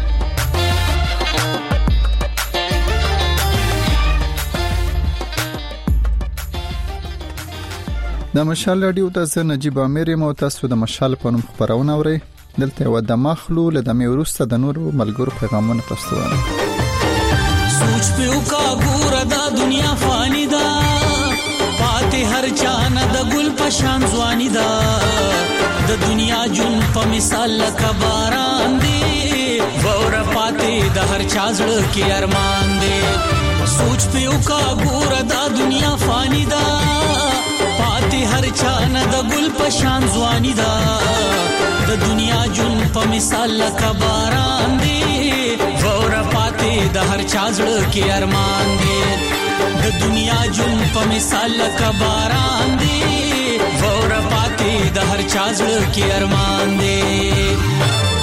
د مشال رادیو ته نجیب امیر مو تاسو د مشال په نوم خبرونه اورئ دلته و د مخلو له د میورسته د نورو ملګرو پیغامونه تاسو ته سوچ په کا ګور دا دنیا فانی دا پاتې هر چانه د ګل په شان ځواني دا د دنیا جون په مثال لکه باران دی ور پاتې د هر چا زړه کې ارمان دی سوچ په کا ګور دا دنیا فانی دا پاتې هر چانه د ګل په شان ځواني دا د دنیا جون په مثال لکه باران دی ور پاتې د هر چا زړه کې ارمان دی د دنیا جون په مثال لکه باران دی ور پاتې د هر چا زړه کې ارمان دی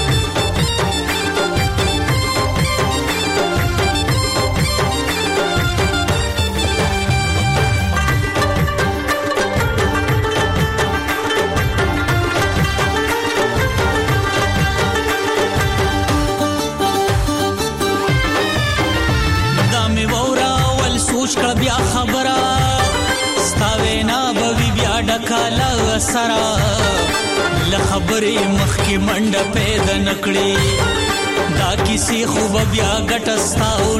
بیا خبره ستاوینا بوی بیا ډکاله سرا لخبرې مخکې منډه پیدا نکړي دا کیسې خوب بیا ګټستاو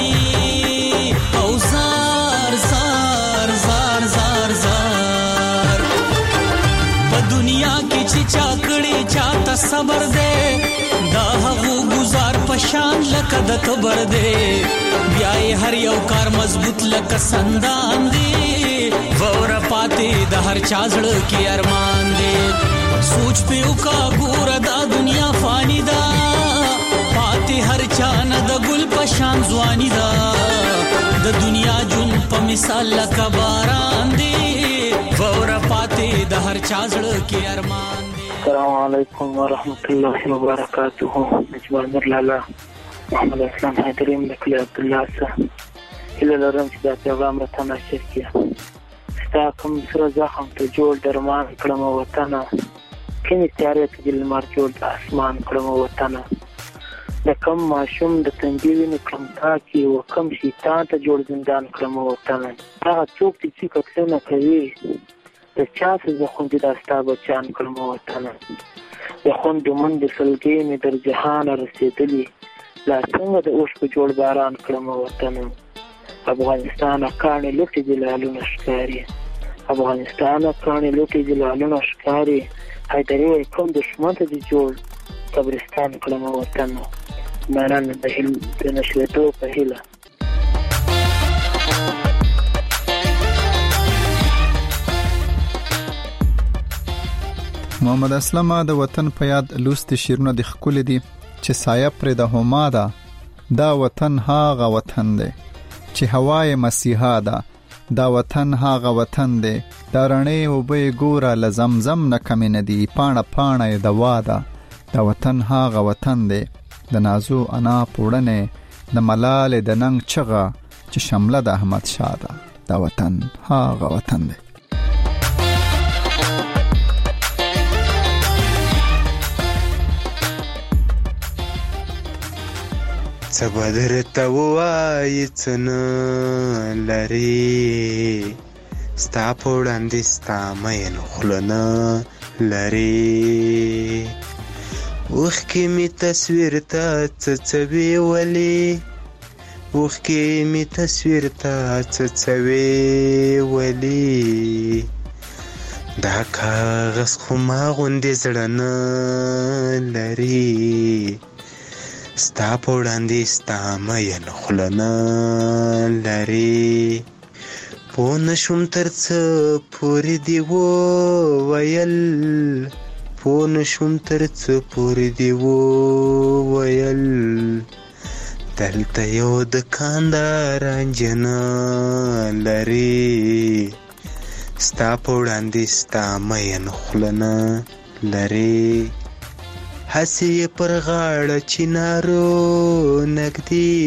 نکړي او زار زار زار زار زار په دنیا کې چې چا کړي چاته صبر دے دا هغو گزار پشان لکه د کبر دے بیا هر یو کار مضبوط لکه سندان دی ور پاتې د هر چا زړه کې ارمان دی سوچ په کا ګور دا دنیا فانی دا پاتې هر چا نه د ګل په شان ځواني دا د دنیا جون په مثال لکه باران دی ور پاتې د هر چا زړه کې ارمان دی السلام علیکم ورحمت الله وبرکاته نجمه لاله محمد اسلام حیدریم لکلی عبدالله سه هیله لرم چې دا پیغام را تناشر کړي ستا کوم سره زخم ته جوړ درمان کړم وطنه کومې تیارې ته د لمر جوړ د اسمان کړم وطنه د کم ماشوم د تنګي وینې کړم تاکي و کم شیطان ته جوړ زندان کړم وطنه هغه څوک چې ککسونه کوي د چا څه خوندې دا ستا بچیان کړم وطنه د خوندو منډې سلګۍ مې در جهانه رسېدلي لا څنګه د اوښ په جوړ باران کړم وطنه افغانستان کاڼې لوټې جلالونه ښکاري افغانستان کاڼې لوټې جلالونه ښکاري حیدري وایي کوم دښمن ته دې جوړ قبرستان کړم وطنه مننه د نشرېدو په هیله محمد اسلم د وطن په یاد لوست شیرونه د خکول دي چې سایه پر د هما ده دا وطن هاغه وطن دی چې هوای مسیحا ده دا وطن هاغه وطن دی دا رڼې او به ګوره لزمزم نه کم نه دی پاڼه پاڼه د واده دا وطن هاغه وطن دی د نازو انا پوړنه د ملال د ننګ چغه چې شمله د احمد شاه ده دا وطن هاغه وطن دی صبر توای څنه لري ستا پوړاندې ستا مین خلنه لري وخکې می تصویر ته څڅوي ولی وخکې می تصویر ته څڅوي ولی دا کاغذ خو ما غوندې زړه نه لري ستا پوړاندې ستا مین خلنه لري پوه نشوم تر څه پورې دې وویل پوه نشوم تر څه پورې دې وویل دلته یو دکاندار انجنه لري ستا پوړاندې ستا مین خلنه لري هسې پر غاړه چینارو نږدې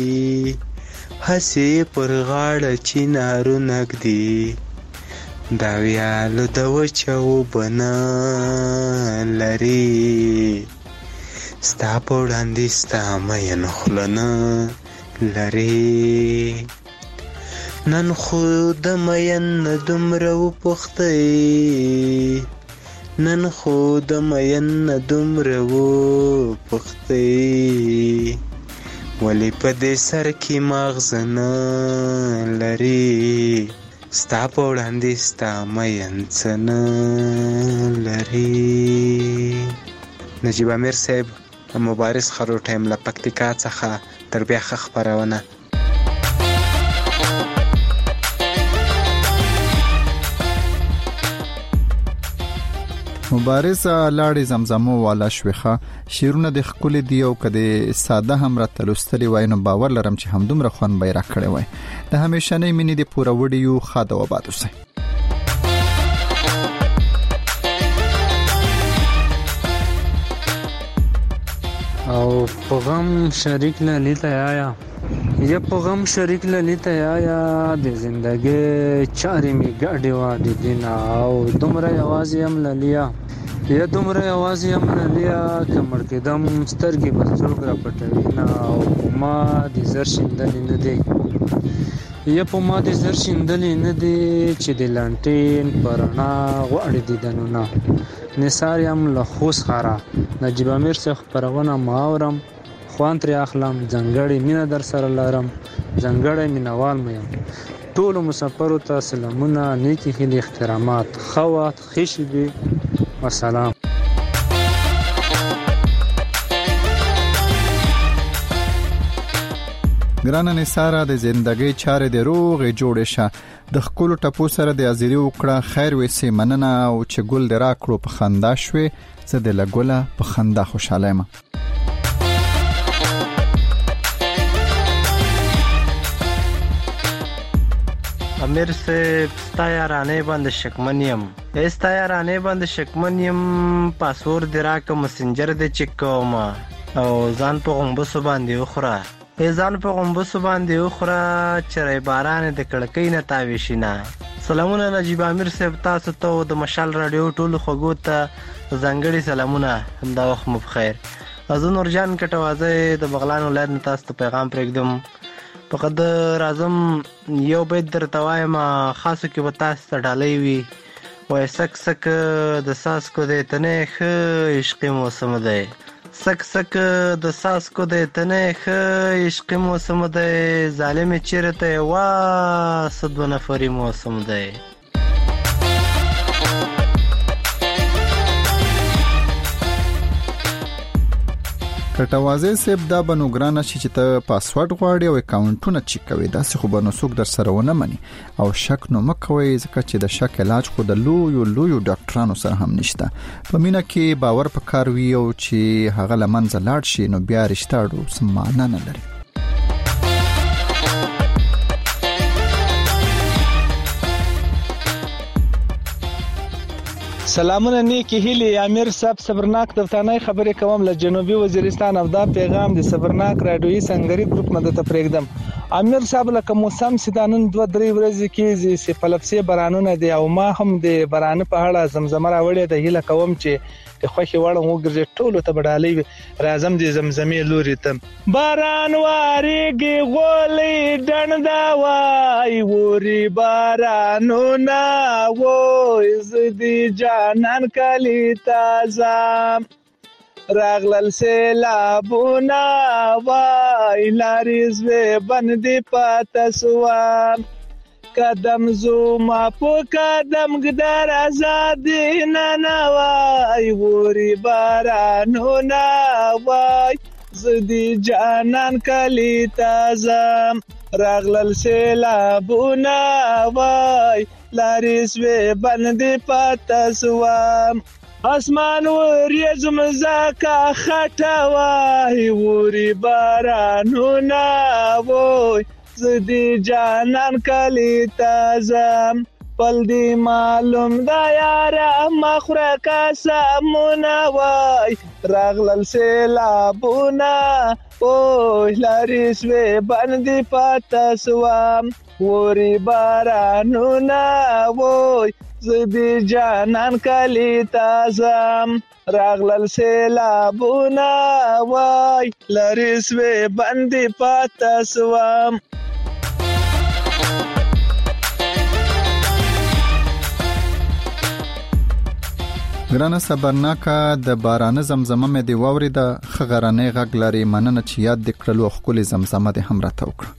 هسې پر غاړه چینارو نږدې دا ویالو د وچه اوبه نه لري ستا په وړاندې ستا مین خوله نه لري نن خو د مین نه دومره وپوښتئ نن خو د مین نه دومره وپوښتئ ولې په دې سر کې مغزه نه لري ستا په وړاندې ستا مین څه نه لري. نجیب امیر صاحب مبارز خروټیم له پکتیکا څخه تر بیا ښه خپرونه. مبارز لاړې زمزمو والا شوخه شیرونه د خپل دی او کده ساده هم را تلستلی وای نو باور لرم چې هم دومره خوان بیرغ کړي وای د همیشه نه مینې د پوره وډیو خاده و باد وسه. او پیغام شریک للیت آیا یا پیغام شریک للیت آیا د زندګي چارې می ګاډي وا د دین او دومره आवाज هم للیا یا دومره आवाज هم للیا کمر کېدم سترګې بس څوک را پټوي نه او ما د زر شیندل نه دی یا په ما د زر شیندل نه دی چې د لانټین پرانا غوړې دي دنونه نثار هم له خوس خارا نجیب امیر څخه پرونه ماورم خوان تر اخلم زنګړې مینا در سره لارم زنګړې مینوال مې ټول مسافر ته سلامونه نیکی هلي احترامات خوات خشبي والسلام. ګرانه نثاره د زندګۍ چارې د روغې جوړې شه د خپل ټپو سره د ازيري وکړه خیر وسې مننه او چې ګل د راکړو په خندا شوي زه د لګوله په خندا خوشاله یم. امیر سے ستا یارانه باندې شکمن یم ستا یارانه باندې شکمن یم پاسورډ دراکه مسنجر د چک کوم او ځان په غومبسو باندې وخوره ځان په غومبسو باندې وخوره چرې باران د کړکۍ نه تاوي شینه. سلامونه نجیب امیر صاحب تاسو ته د مشال رادیو ټول خوګو ته ځانګړي سلامونه همدا وخت مو بخیر. ازو نورجان کټوازه د بغلان ولایت نه تاسو ته پیغام پرېږدم فقط راځم یو بیت درته وایم خاصو کې به تاسو ته ډالۍ وي وای سک سک د ساس کو د تنه ښه عشقي موسم دی سک سک د ساس کو د تنه ښه عشقي موسم دی ظالم چیرته وا صد نفری موسم دی. کټوازه سیب دا بنو ګرانه چې ته پاسورډ غواړي او اکاونټونه چک کوي دا څه خو بنو څوک در سره ونه مني او شک نو مکوي ځکه چې د شک علاج خو د لویو ډاکټرانو سره هم نشته په مینا کې باور پکار وي او چې هغه لمنځه لاړ شي نو بیا رښتاړو سمانه نه لري. سلامونه نیکی هیلی امیر صاحب صبرناک دفتانای خبرې کوم له جنوبي وزیرستان او دا پیغام د صبرناک رادیوي سنگری ګروپ نه د تپریکدم. امیر صاحب لکه موسم سیدانن 2-3 ورځې کې چې پلفسي بارانونه دي او ما هم د باران په اړه زمزمه راوړې د هیله کوم چې د خوخي وړم وګرځي ټولو ته بډالي راځم د زمزمې لوري ته باران واریږي غولې ډندا وای ووري بارانونه وای زدي جانان کلی تازه راغلل سیلابونه وای لارې زوی بندي پاتسوام قدم زوما په قدم ګدار آزادی نه وای ووري بارانونه وای زدي جانان کلی تازه راغلل سیلابونه وای لارې زوی بندي پاتسوام اسمان وریزم زکا خټه وای ووري بارانونه وای زدي جانان کلی تازه پل دی معلوم دا یارا مخوره قسمونه وای راغلل سیلابونه وای لارې سوی بندي پاتسوام ووري بارانونه وای زدي جانان کلی تازه راغلل سیلابونه وای لارې سوی بندي پاتسوام. ګرانه صبرناکه د باران زمزمه مې دی واوري د خغرانې غږ لري مننه چې یاد د کړلو خپل زمزمه د هم راته وکړه.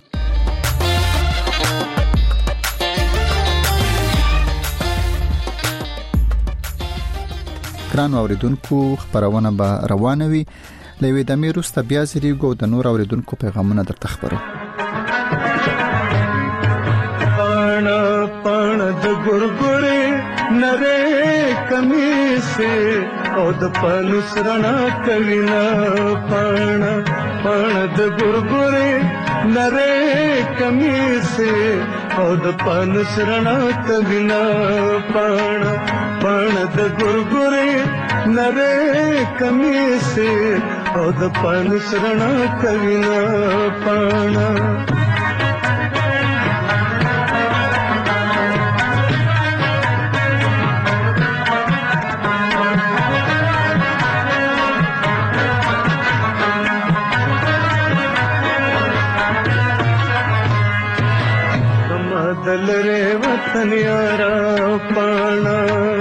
ګران اوریدونکو خبرونه به روانه وي لوي د میروسته بیا زریګو د نور اوریدونکو پیغامونه درته خبرو. پانا د ګورګورې نره کمیسه او د پانوس رڼا کوینا پانا د ګورګورې نره کمیسه او د پانوس رڼا کوینا پانا د ګورګورې نره کمیسه او د پانوس رڼا کوینا پانا دلره وطن یارا پانا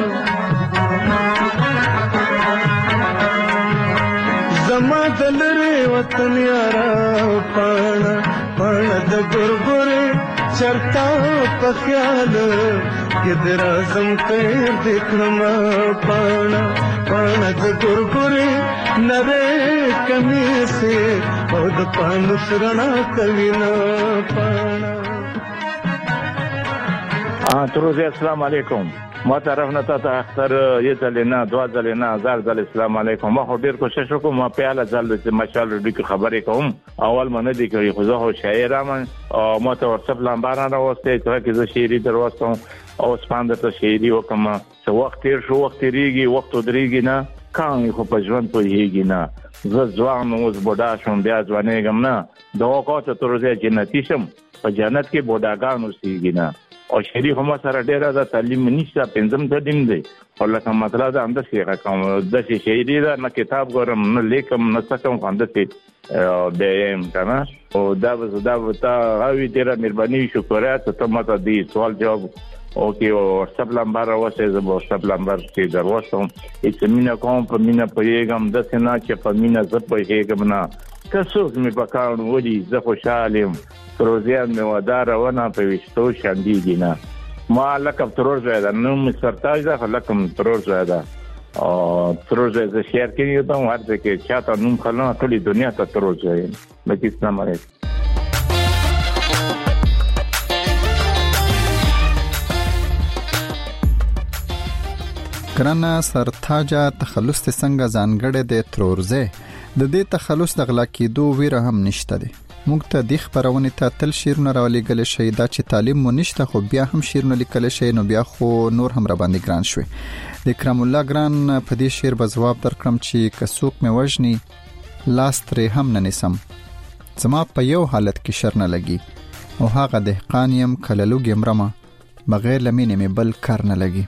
زما دلره وطن یارا پانا د ګورګورې چرتا په خیال کې درازم تیر دکړما پانا د ګورګورې نره کمیسه او د پانوس رڼا کوینا پانا. تروزی السلام علیکم ما طرف نه تا اختر یه ځل نه دوا ځل نه هزار ځل السلام علیکم ما خو ډیر کوشش وکم ما په اړه ځل چې ماشاءالله دې خبرې کوم اول منه دي کوي خو زه شاعرم او ما ته واتساپ لمبار نه راوستي ته کې زه شاعري دروستم او سپاند ته شاعري وکم څو وخت تیر شو وخت ریږي وخت درېږي نه کان خو په ژوند په هیږي نه زه ځوان اوس بوډا شوم بیا ځوانېږم نه دا وخت تروزی جنتی شم په جنت کې بوډاګان اوسېږي نه او شری هم سره ډیره د تعلیم نشته پنځم تعلیم دی او لکه مطلب دا اندر شي راکوم د شاعري دا نه کتاب ګورم نه لیکم نه څه اندر شي دیم کنه او دا تا غوي ډیره مهرباني شکریا ته ماته دی سوال جواب اوکې او واتساپ لمبر راوځي زه واتساپ لمبر کې دروښتم چې مینا کوم په مینا پېګم د سنا چې په مینا ز پېګم نه کڅوک می پکاون ودی زه خوشالم روزيان مې ودار ونه په وشتو شاندېږي نه ما لکه ترور زیاده نو مې سرتاج ده لکه ترور زیاده تروزه ز شهر کې یو ته ورته کې چاته نوم خلنو ټولې دنیا ته تروزه مې اسلام علیکم. کرنا سرتاجا تخلص څنګه ځانګړې د ترورزه د دې تخلص د غلا کېدو ویره هم نشته دی. موږ ته د خبرونه ته تل شیرونه راولېګل شي دا چې تعلیم مو نشته خو بیا هم شیرونه لیکل شي نو بیا خو نور هم را باندې ګران شوي. د کرم الله ګران په دې شعر به جواب درکړم چې کڅوک مې وژني لاس ترې هم نه نسم زما په یو حالت کې شر نه لګي او هغه دهقان يم کللو ګمرمه بغیر لمینې مې بل کار نه لګي.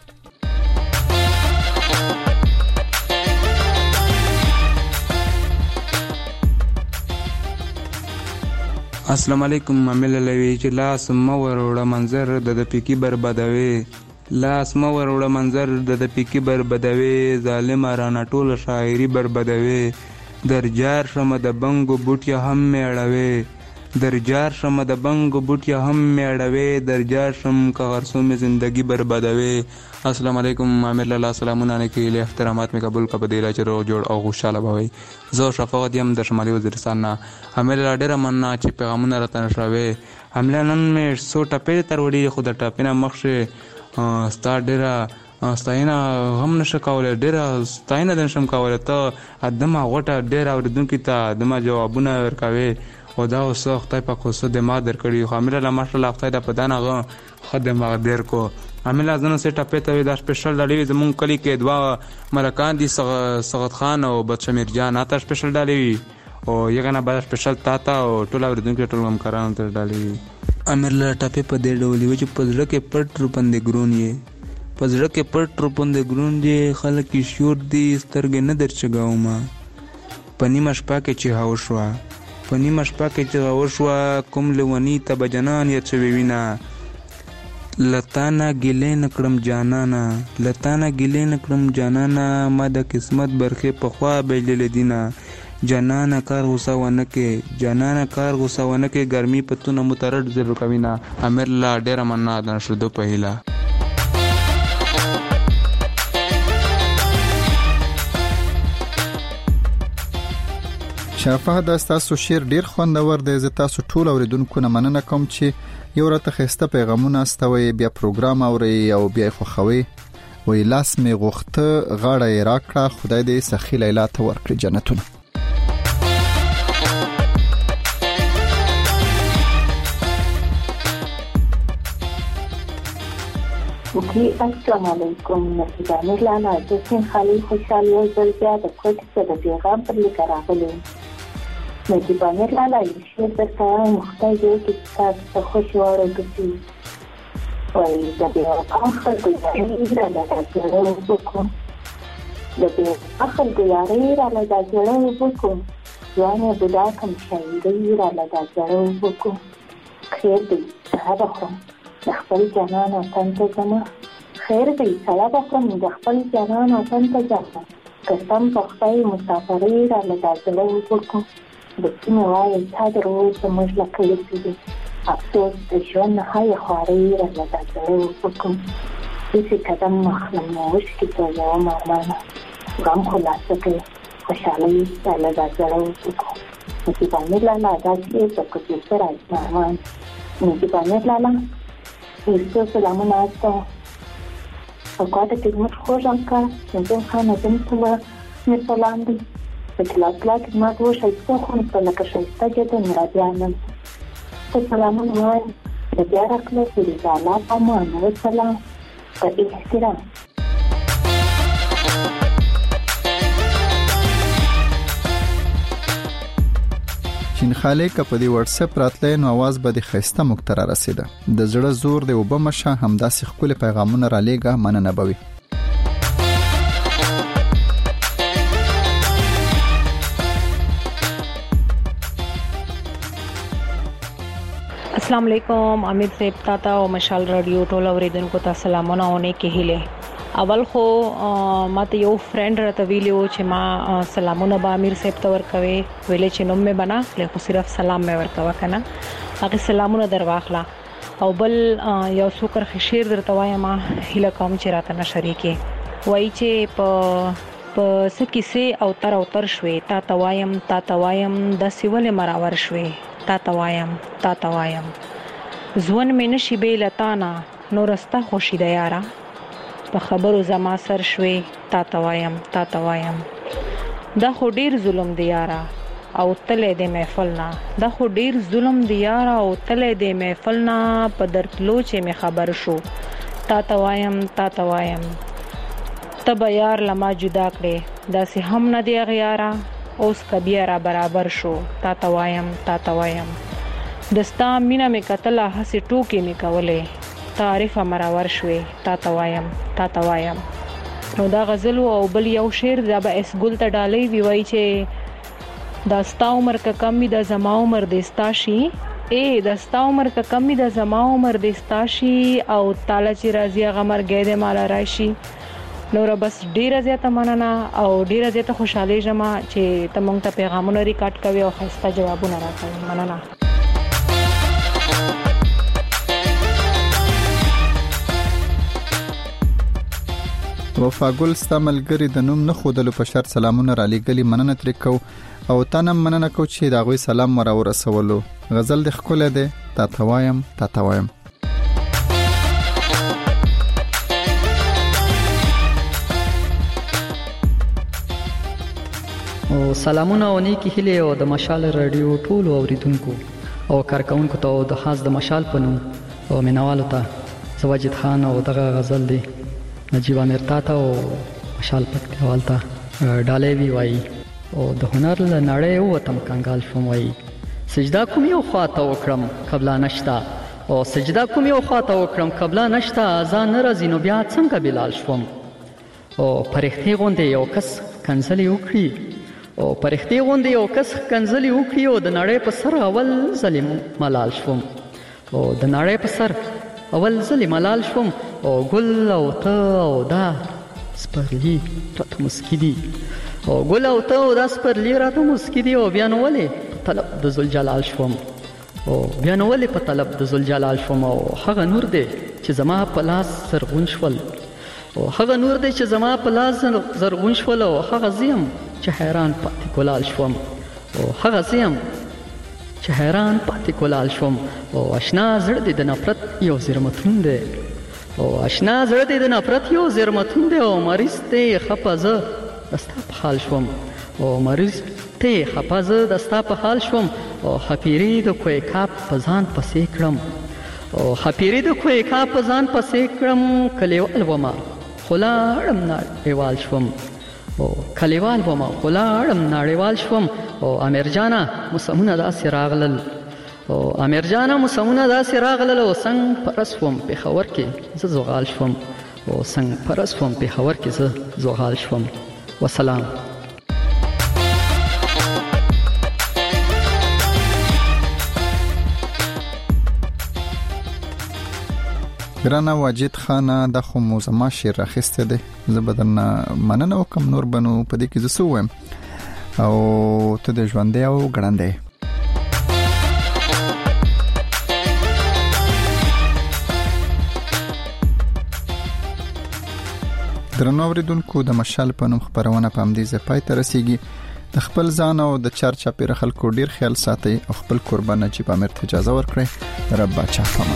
السلام علیکم. عامل لوي چې لاس مور وړه منظر د پکی بربادوي لاس مور وړه منظر د پکی بربادوي ظالم رانه ټول شاعري بربادوي درجار شمه د بنګو بوټیا هم میړوي درجار شمه د بنګو بوټیا هم میړوي درجار شم کا غرسو می زندگی بربادوي. السلام علیکم. عامل الله سلامونه علیکم له احترامات می قبول کا بدیلا چرو جوړ او خوشاله بوي. زه شفاعت یم د شمالي وزیرستان نه. عامل ډیره مننه چې پیغامونه راته نشوي. عامل نن می 100 ټپې تر وړي خو د ټپینه مخشه ستا ډیره ستاینه هم نشه کولای ډیره ستاینه نشم کولای ته ادمه غوټه ډیره اوریدونکو ته ادمه جوابونه ورکوي او دا اوسه خدای په کوسه د ما درکړي خو عامل الله ماشاءالله خدای د پدانه خدمه ډیر کو. عامل ازنه سه ټپې ته دا سپیشل ډالې زمون کلی کې دوا ملکان دي سغت خان او بچمیر جان اته سپیشل ډالې او یګنه بعد سپیشل تا او ټول اوریدونکو ټول هم کاران ته ډالې. عامل ټپې په دې ډول وي چې پزړه کې پټ روپندې ګرون یې پزړه کې پټ روپندې ګرون دي خلک شور دي سترګې نه درچګاو ما پنی مشپا کې چې هاو شو پنی مشپا کې چې هاو شو کوم لونی ته بجنان یا چې وینا لتانا ګلې نکړم جانانا لتانا ګلې نکړم جانانا ما د قسمت برخه په خوا بیل لیدینا جانانا کار غوسه ونه کې جانانا کار غوسه ونه کې ګرمي پتونه مترد زر کوینا. امر لا ډیر مننه ده شدو پهلا. شافه دا تاسو شعر ډیر خوندور دی. زه تاسو ټول اوریدونکو نه مننه کوم چې یو راته خسته پیغامونه استوي بیا پروګرام اوري او بیا خوخوي وی لاس می غوخته غاړه راکړه خدای دې سخی لیلا ته ورکړي جنتونه. اوکی السلام علیکم. نصیبانه لانا جسین خالی خوشحال یو ځل بیا د کوټې څخه د پیغام پر لیکه راغلی. نصیبانه لانا یو شعر درته وایم خدای دې وکړي چې تاسو ته خوښ واوریږي وایي د بېوفا خلکو یارۍ راله دا زړه اوبه کړو د بېوفا خلکو یارۍ راله دا زړه اوبه کړو ځوانې بوډا کم شاعرۍ راله دا زړه اوبه کړو خیر دی سهار خورم د خپل جانان وطن ته ځمه خیر دی سړه به خورم د خپل جانان وطن ته ځمه قسم په خدای مسافرۍ راله دا زړه اوبه کړو د سیمې وایي تا دروز زموږ له کلي دي افسوس د ژوند نهایي خوارۍ راله دا زړه اوبه کړو داسې قدم مخلم نو اوښکې تویوم ارمانه غم خلاصه کوي خوشحالۍ راله دا زړه اوبه کړو. نصیبانې لالا داسې د پروفیسر ارمان نصیبانې لالا ایستو سلامونه استه او کاته خدمت خوږم که نظم خان نظم ته مې سلام دی په کلاس خدمت و ښایسته خو په لکه ښایسته جده مرادیانم ته سلامونه وایم د بیا راکړه فریضه الله پامان وسلام په احترام. چین خالق په دی واتس اپ راتلې نو आवाज به د خسته مختره رسیده د زړه زور دی وبمشه همداسې خپل پیغامونه را لېګه مننه بوي. अस्सलाम वालेकुम. अमित सेब ताता او مشال رادیو ټول اوریدونکو ته سلامونه اونې کې هله. اول خو ماته یو فرند راته ویلو چې ما سلامونه به امیر صاحب ته ورکوي ویلې چې نوم مې بنا خو صرف سلام مې ورکوا کنه هغه سلامونه درواخلا او بل یو څوکر شعر درته وایم هله کوم چې راته نشریکي وای چې په سکیسه او تر شوي تا توایم د سیول مراور شوي تا توایم ځوان مې نشي بیل تانا نو رستا خوشی د یارا په خبرو زما سر شوي تا توایم دا خو ډیر ظلم دی یارا او تلې د محفل نه دا خو ډیر ظلم دی یارا او تلې د محفل نه په درتلو چې می خبر شو تا توایم تب یار لما جدا کړي دا سه هم نه دی غیارا اوس کبي را برابر شو تا توایم دستا مینا می کتله هسي ټوکی می کولې تعریف مراور شوي تا توایم نو دا غزل او بل یو شعر دا به اس ګل ته ډالې وی وای چې داستا عمر کا کمی د زما عمر دستاشي داستا عمر کا کمی د زما عمر دستاشي او تعالی چې راضي غمر گیده مال راشي نو بس ډیره زیاته مننه او ډیره زیاته خوشاله جما چې تمونږ ته پیغامونه ریکارډ کوي او خسته جوابونه راکوي مننه وفاګل استعمالګری د نوم نه خودلو په شرط سلامونه را لېګلی مننه ترې کو او تانم مننه کو چې دا غوي سلام مرا ورسولو غزل د خپل ده تا توایم او سلامونه او نیکی هیله او د مشال رادیو ټول اوریدونکو او کارکونکو ته د خاص د مشال پنوم او مینوالو ته سواجد خان او دغه غزل دی نجیب امیر تاته او مشال پټکوال ته ډالې وی وای او د هنر له نړۍ وتم کنګال شوم وای سجدا کوم یو خواته وکړم قبلا نشتا او سجدا کوم یو خواته وکړم قبلا نشتا ځان راځي نو بیا څنګه بلال شوم او پرختي غوندې یو کس کنځلې وکړي او پرختي غوندې یو کس کنځلې وکړي او د نړۍ په سر اول ظلم ملال شوم او د نړۍ په سر اول ظلم ملال شوم او ګل او ته او دا سپرلی راته مسکی دي او ګل او ته او دا سپرلی راته مسکی دي او بیا نو ولې طلب د ذوالجلال شوم او بیا نو ولې په طلب د ذوالجلال شوم او هغه نور دی چې زما په لاس زرغون شول او هغه نور دی چې زما په لاس زرغون شول او هغه زیم چې حیران پاتې کولال شوم او هغه زیم چې حیران پاتې کولال شوم او آشنا زړه دې د نفرت یو زرمتون دی او آشنا زړه دې د نفرت یو زرمتون دی او مریض ته خپزه دستا په حال شوم او مریض ته خپزه دستا په حال شوم او حپيري د کوی کاپ پزان پسې کړم او حپيري د کوی کاپ پزان پسې کړم کلیوال وما خلاړم نړیوال شوم او کلیوال وما خلاړم نړیوال شوم او امیر جانا موسمونه داسې راغلل او امیر جانا موسمونه داسې راغلل او څنګه پرسوم په خبر کې زه زغال شوم او څنګه پرسوم په خبر کې زه زغال شوم والسلام ګرانه واجد خانه د خو موزما شیر راخسته ده زه بدرنه مننه وکم نور بنو په دې کې زه وم او ته د ژوندې او ګړندې درنو اوریدونکو د مشال په نوم خبرونه په همدې ځای پای ته رسیږي د خپل ځان او د چارچاپېره خلکو ډیر خیال ساتي او خپل قربان نجیب امیر ته اجازه ورکړي رب بچا فما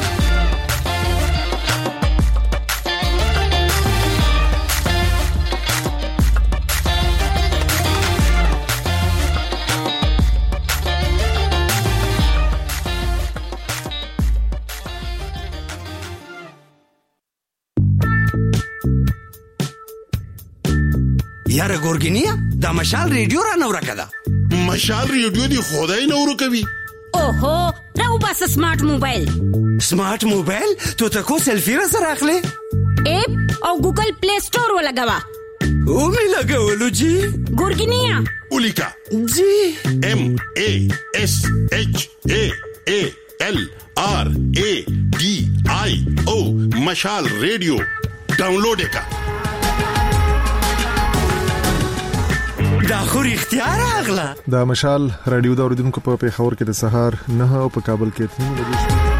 یاره ګورګینیا دا مشال ریډیو را نو راکده مشال ریډیو دی خدای نو ورکوي اوهو راو بس سمارټ موبایل تو تکو سیلفی را سره اخلي اپ او ګوګل پلی سٹور ولګوا او می لګولو جی ګورګینیا اولیکا جی M A S H A A L R A D I O مشال ریډیو ډاونلوډ کا دا خو اختیار اغلا دا مشال رادیو دا اوریدونکو په پیښور کې د سهار 9 او په کابل کې 3 بجې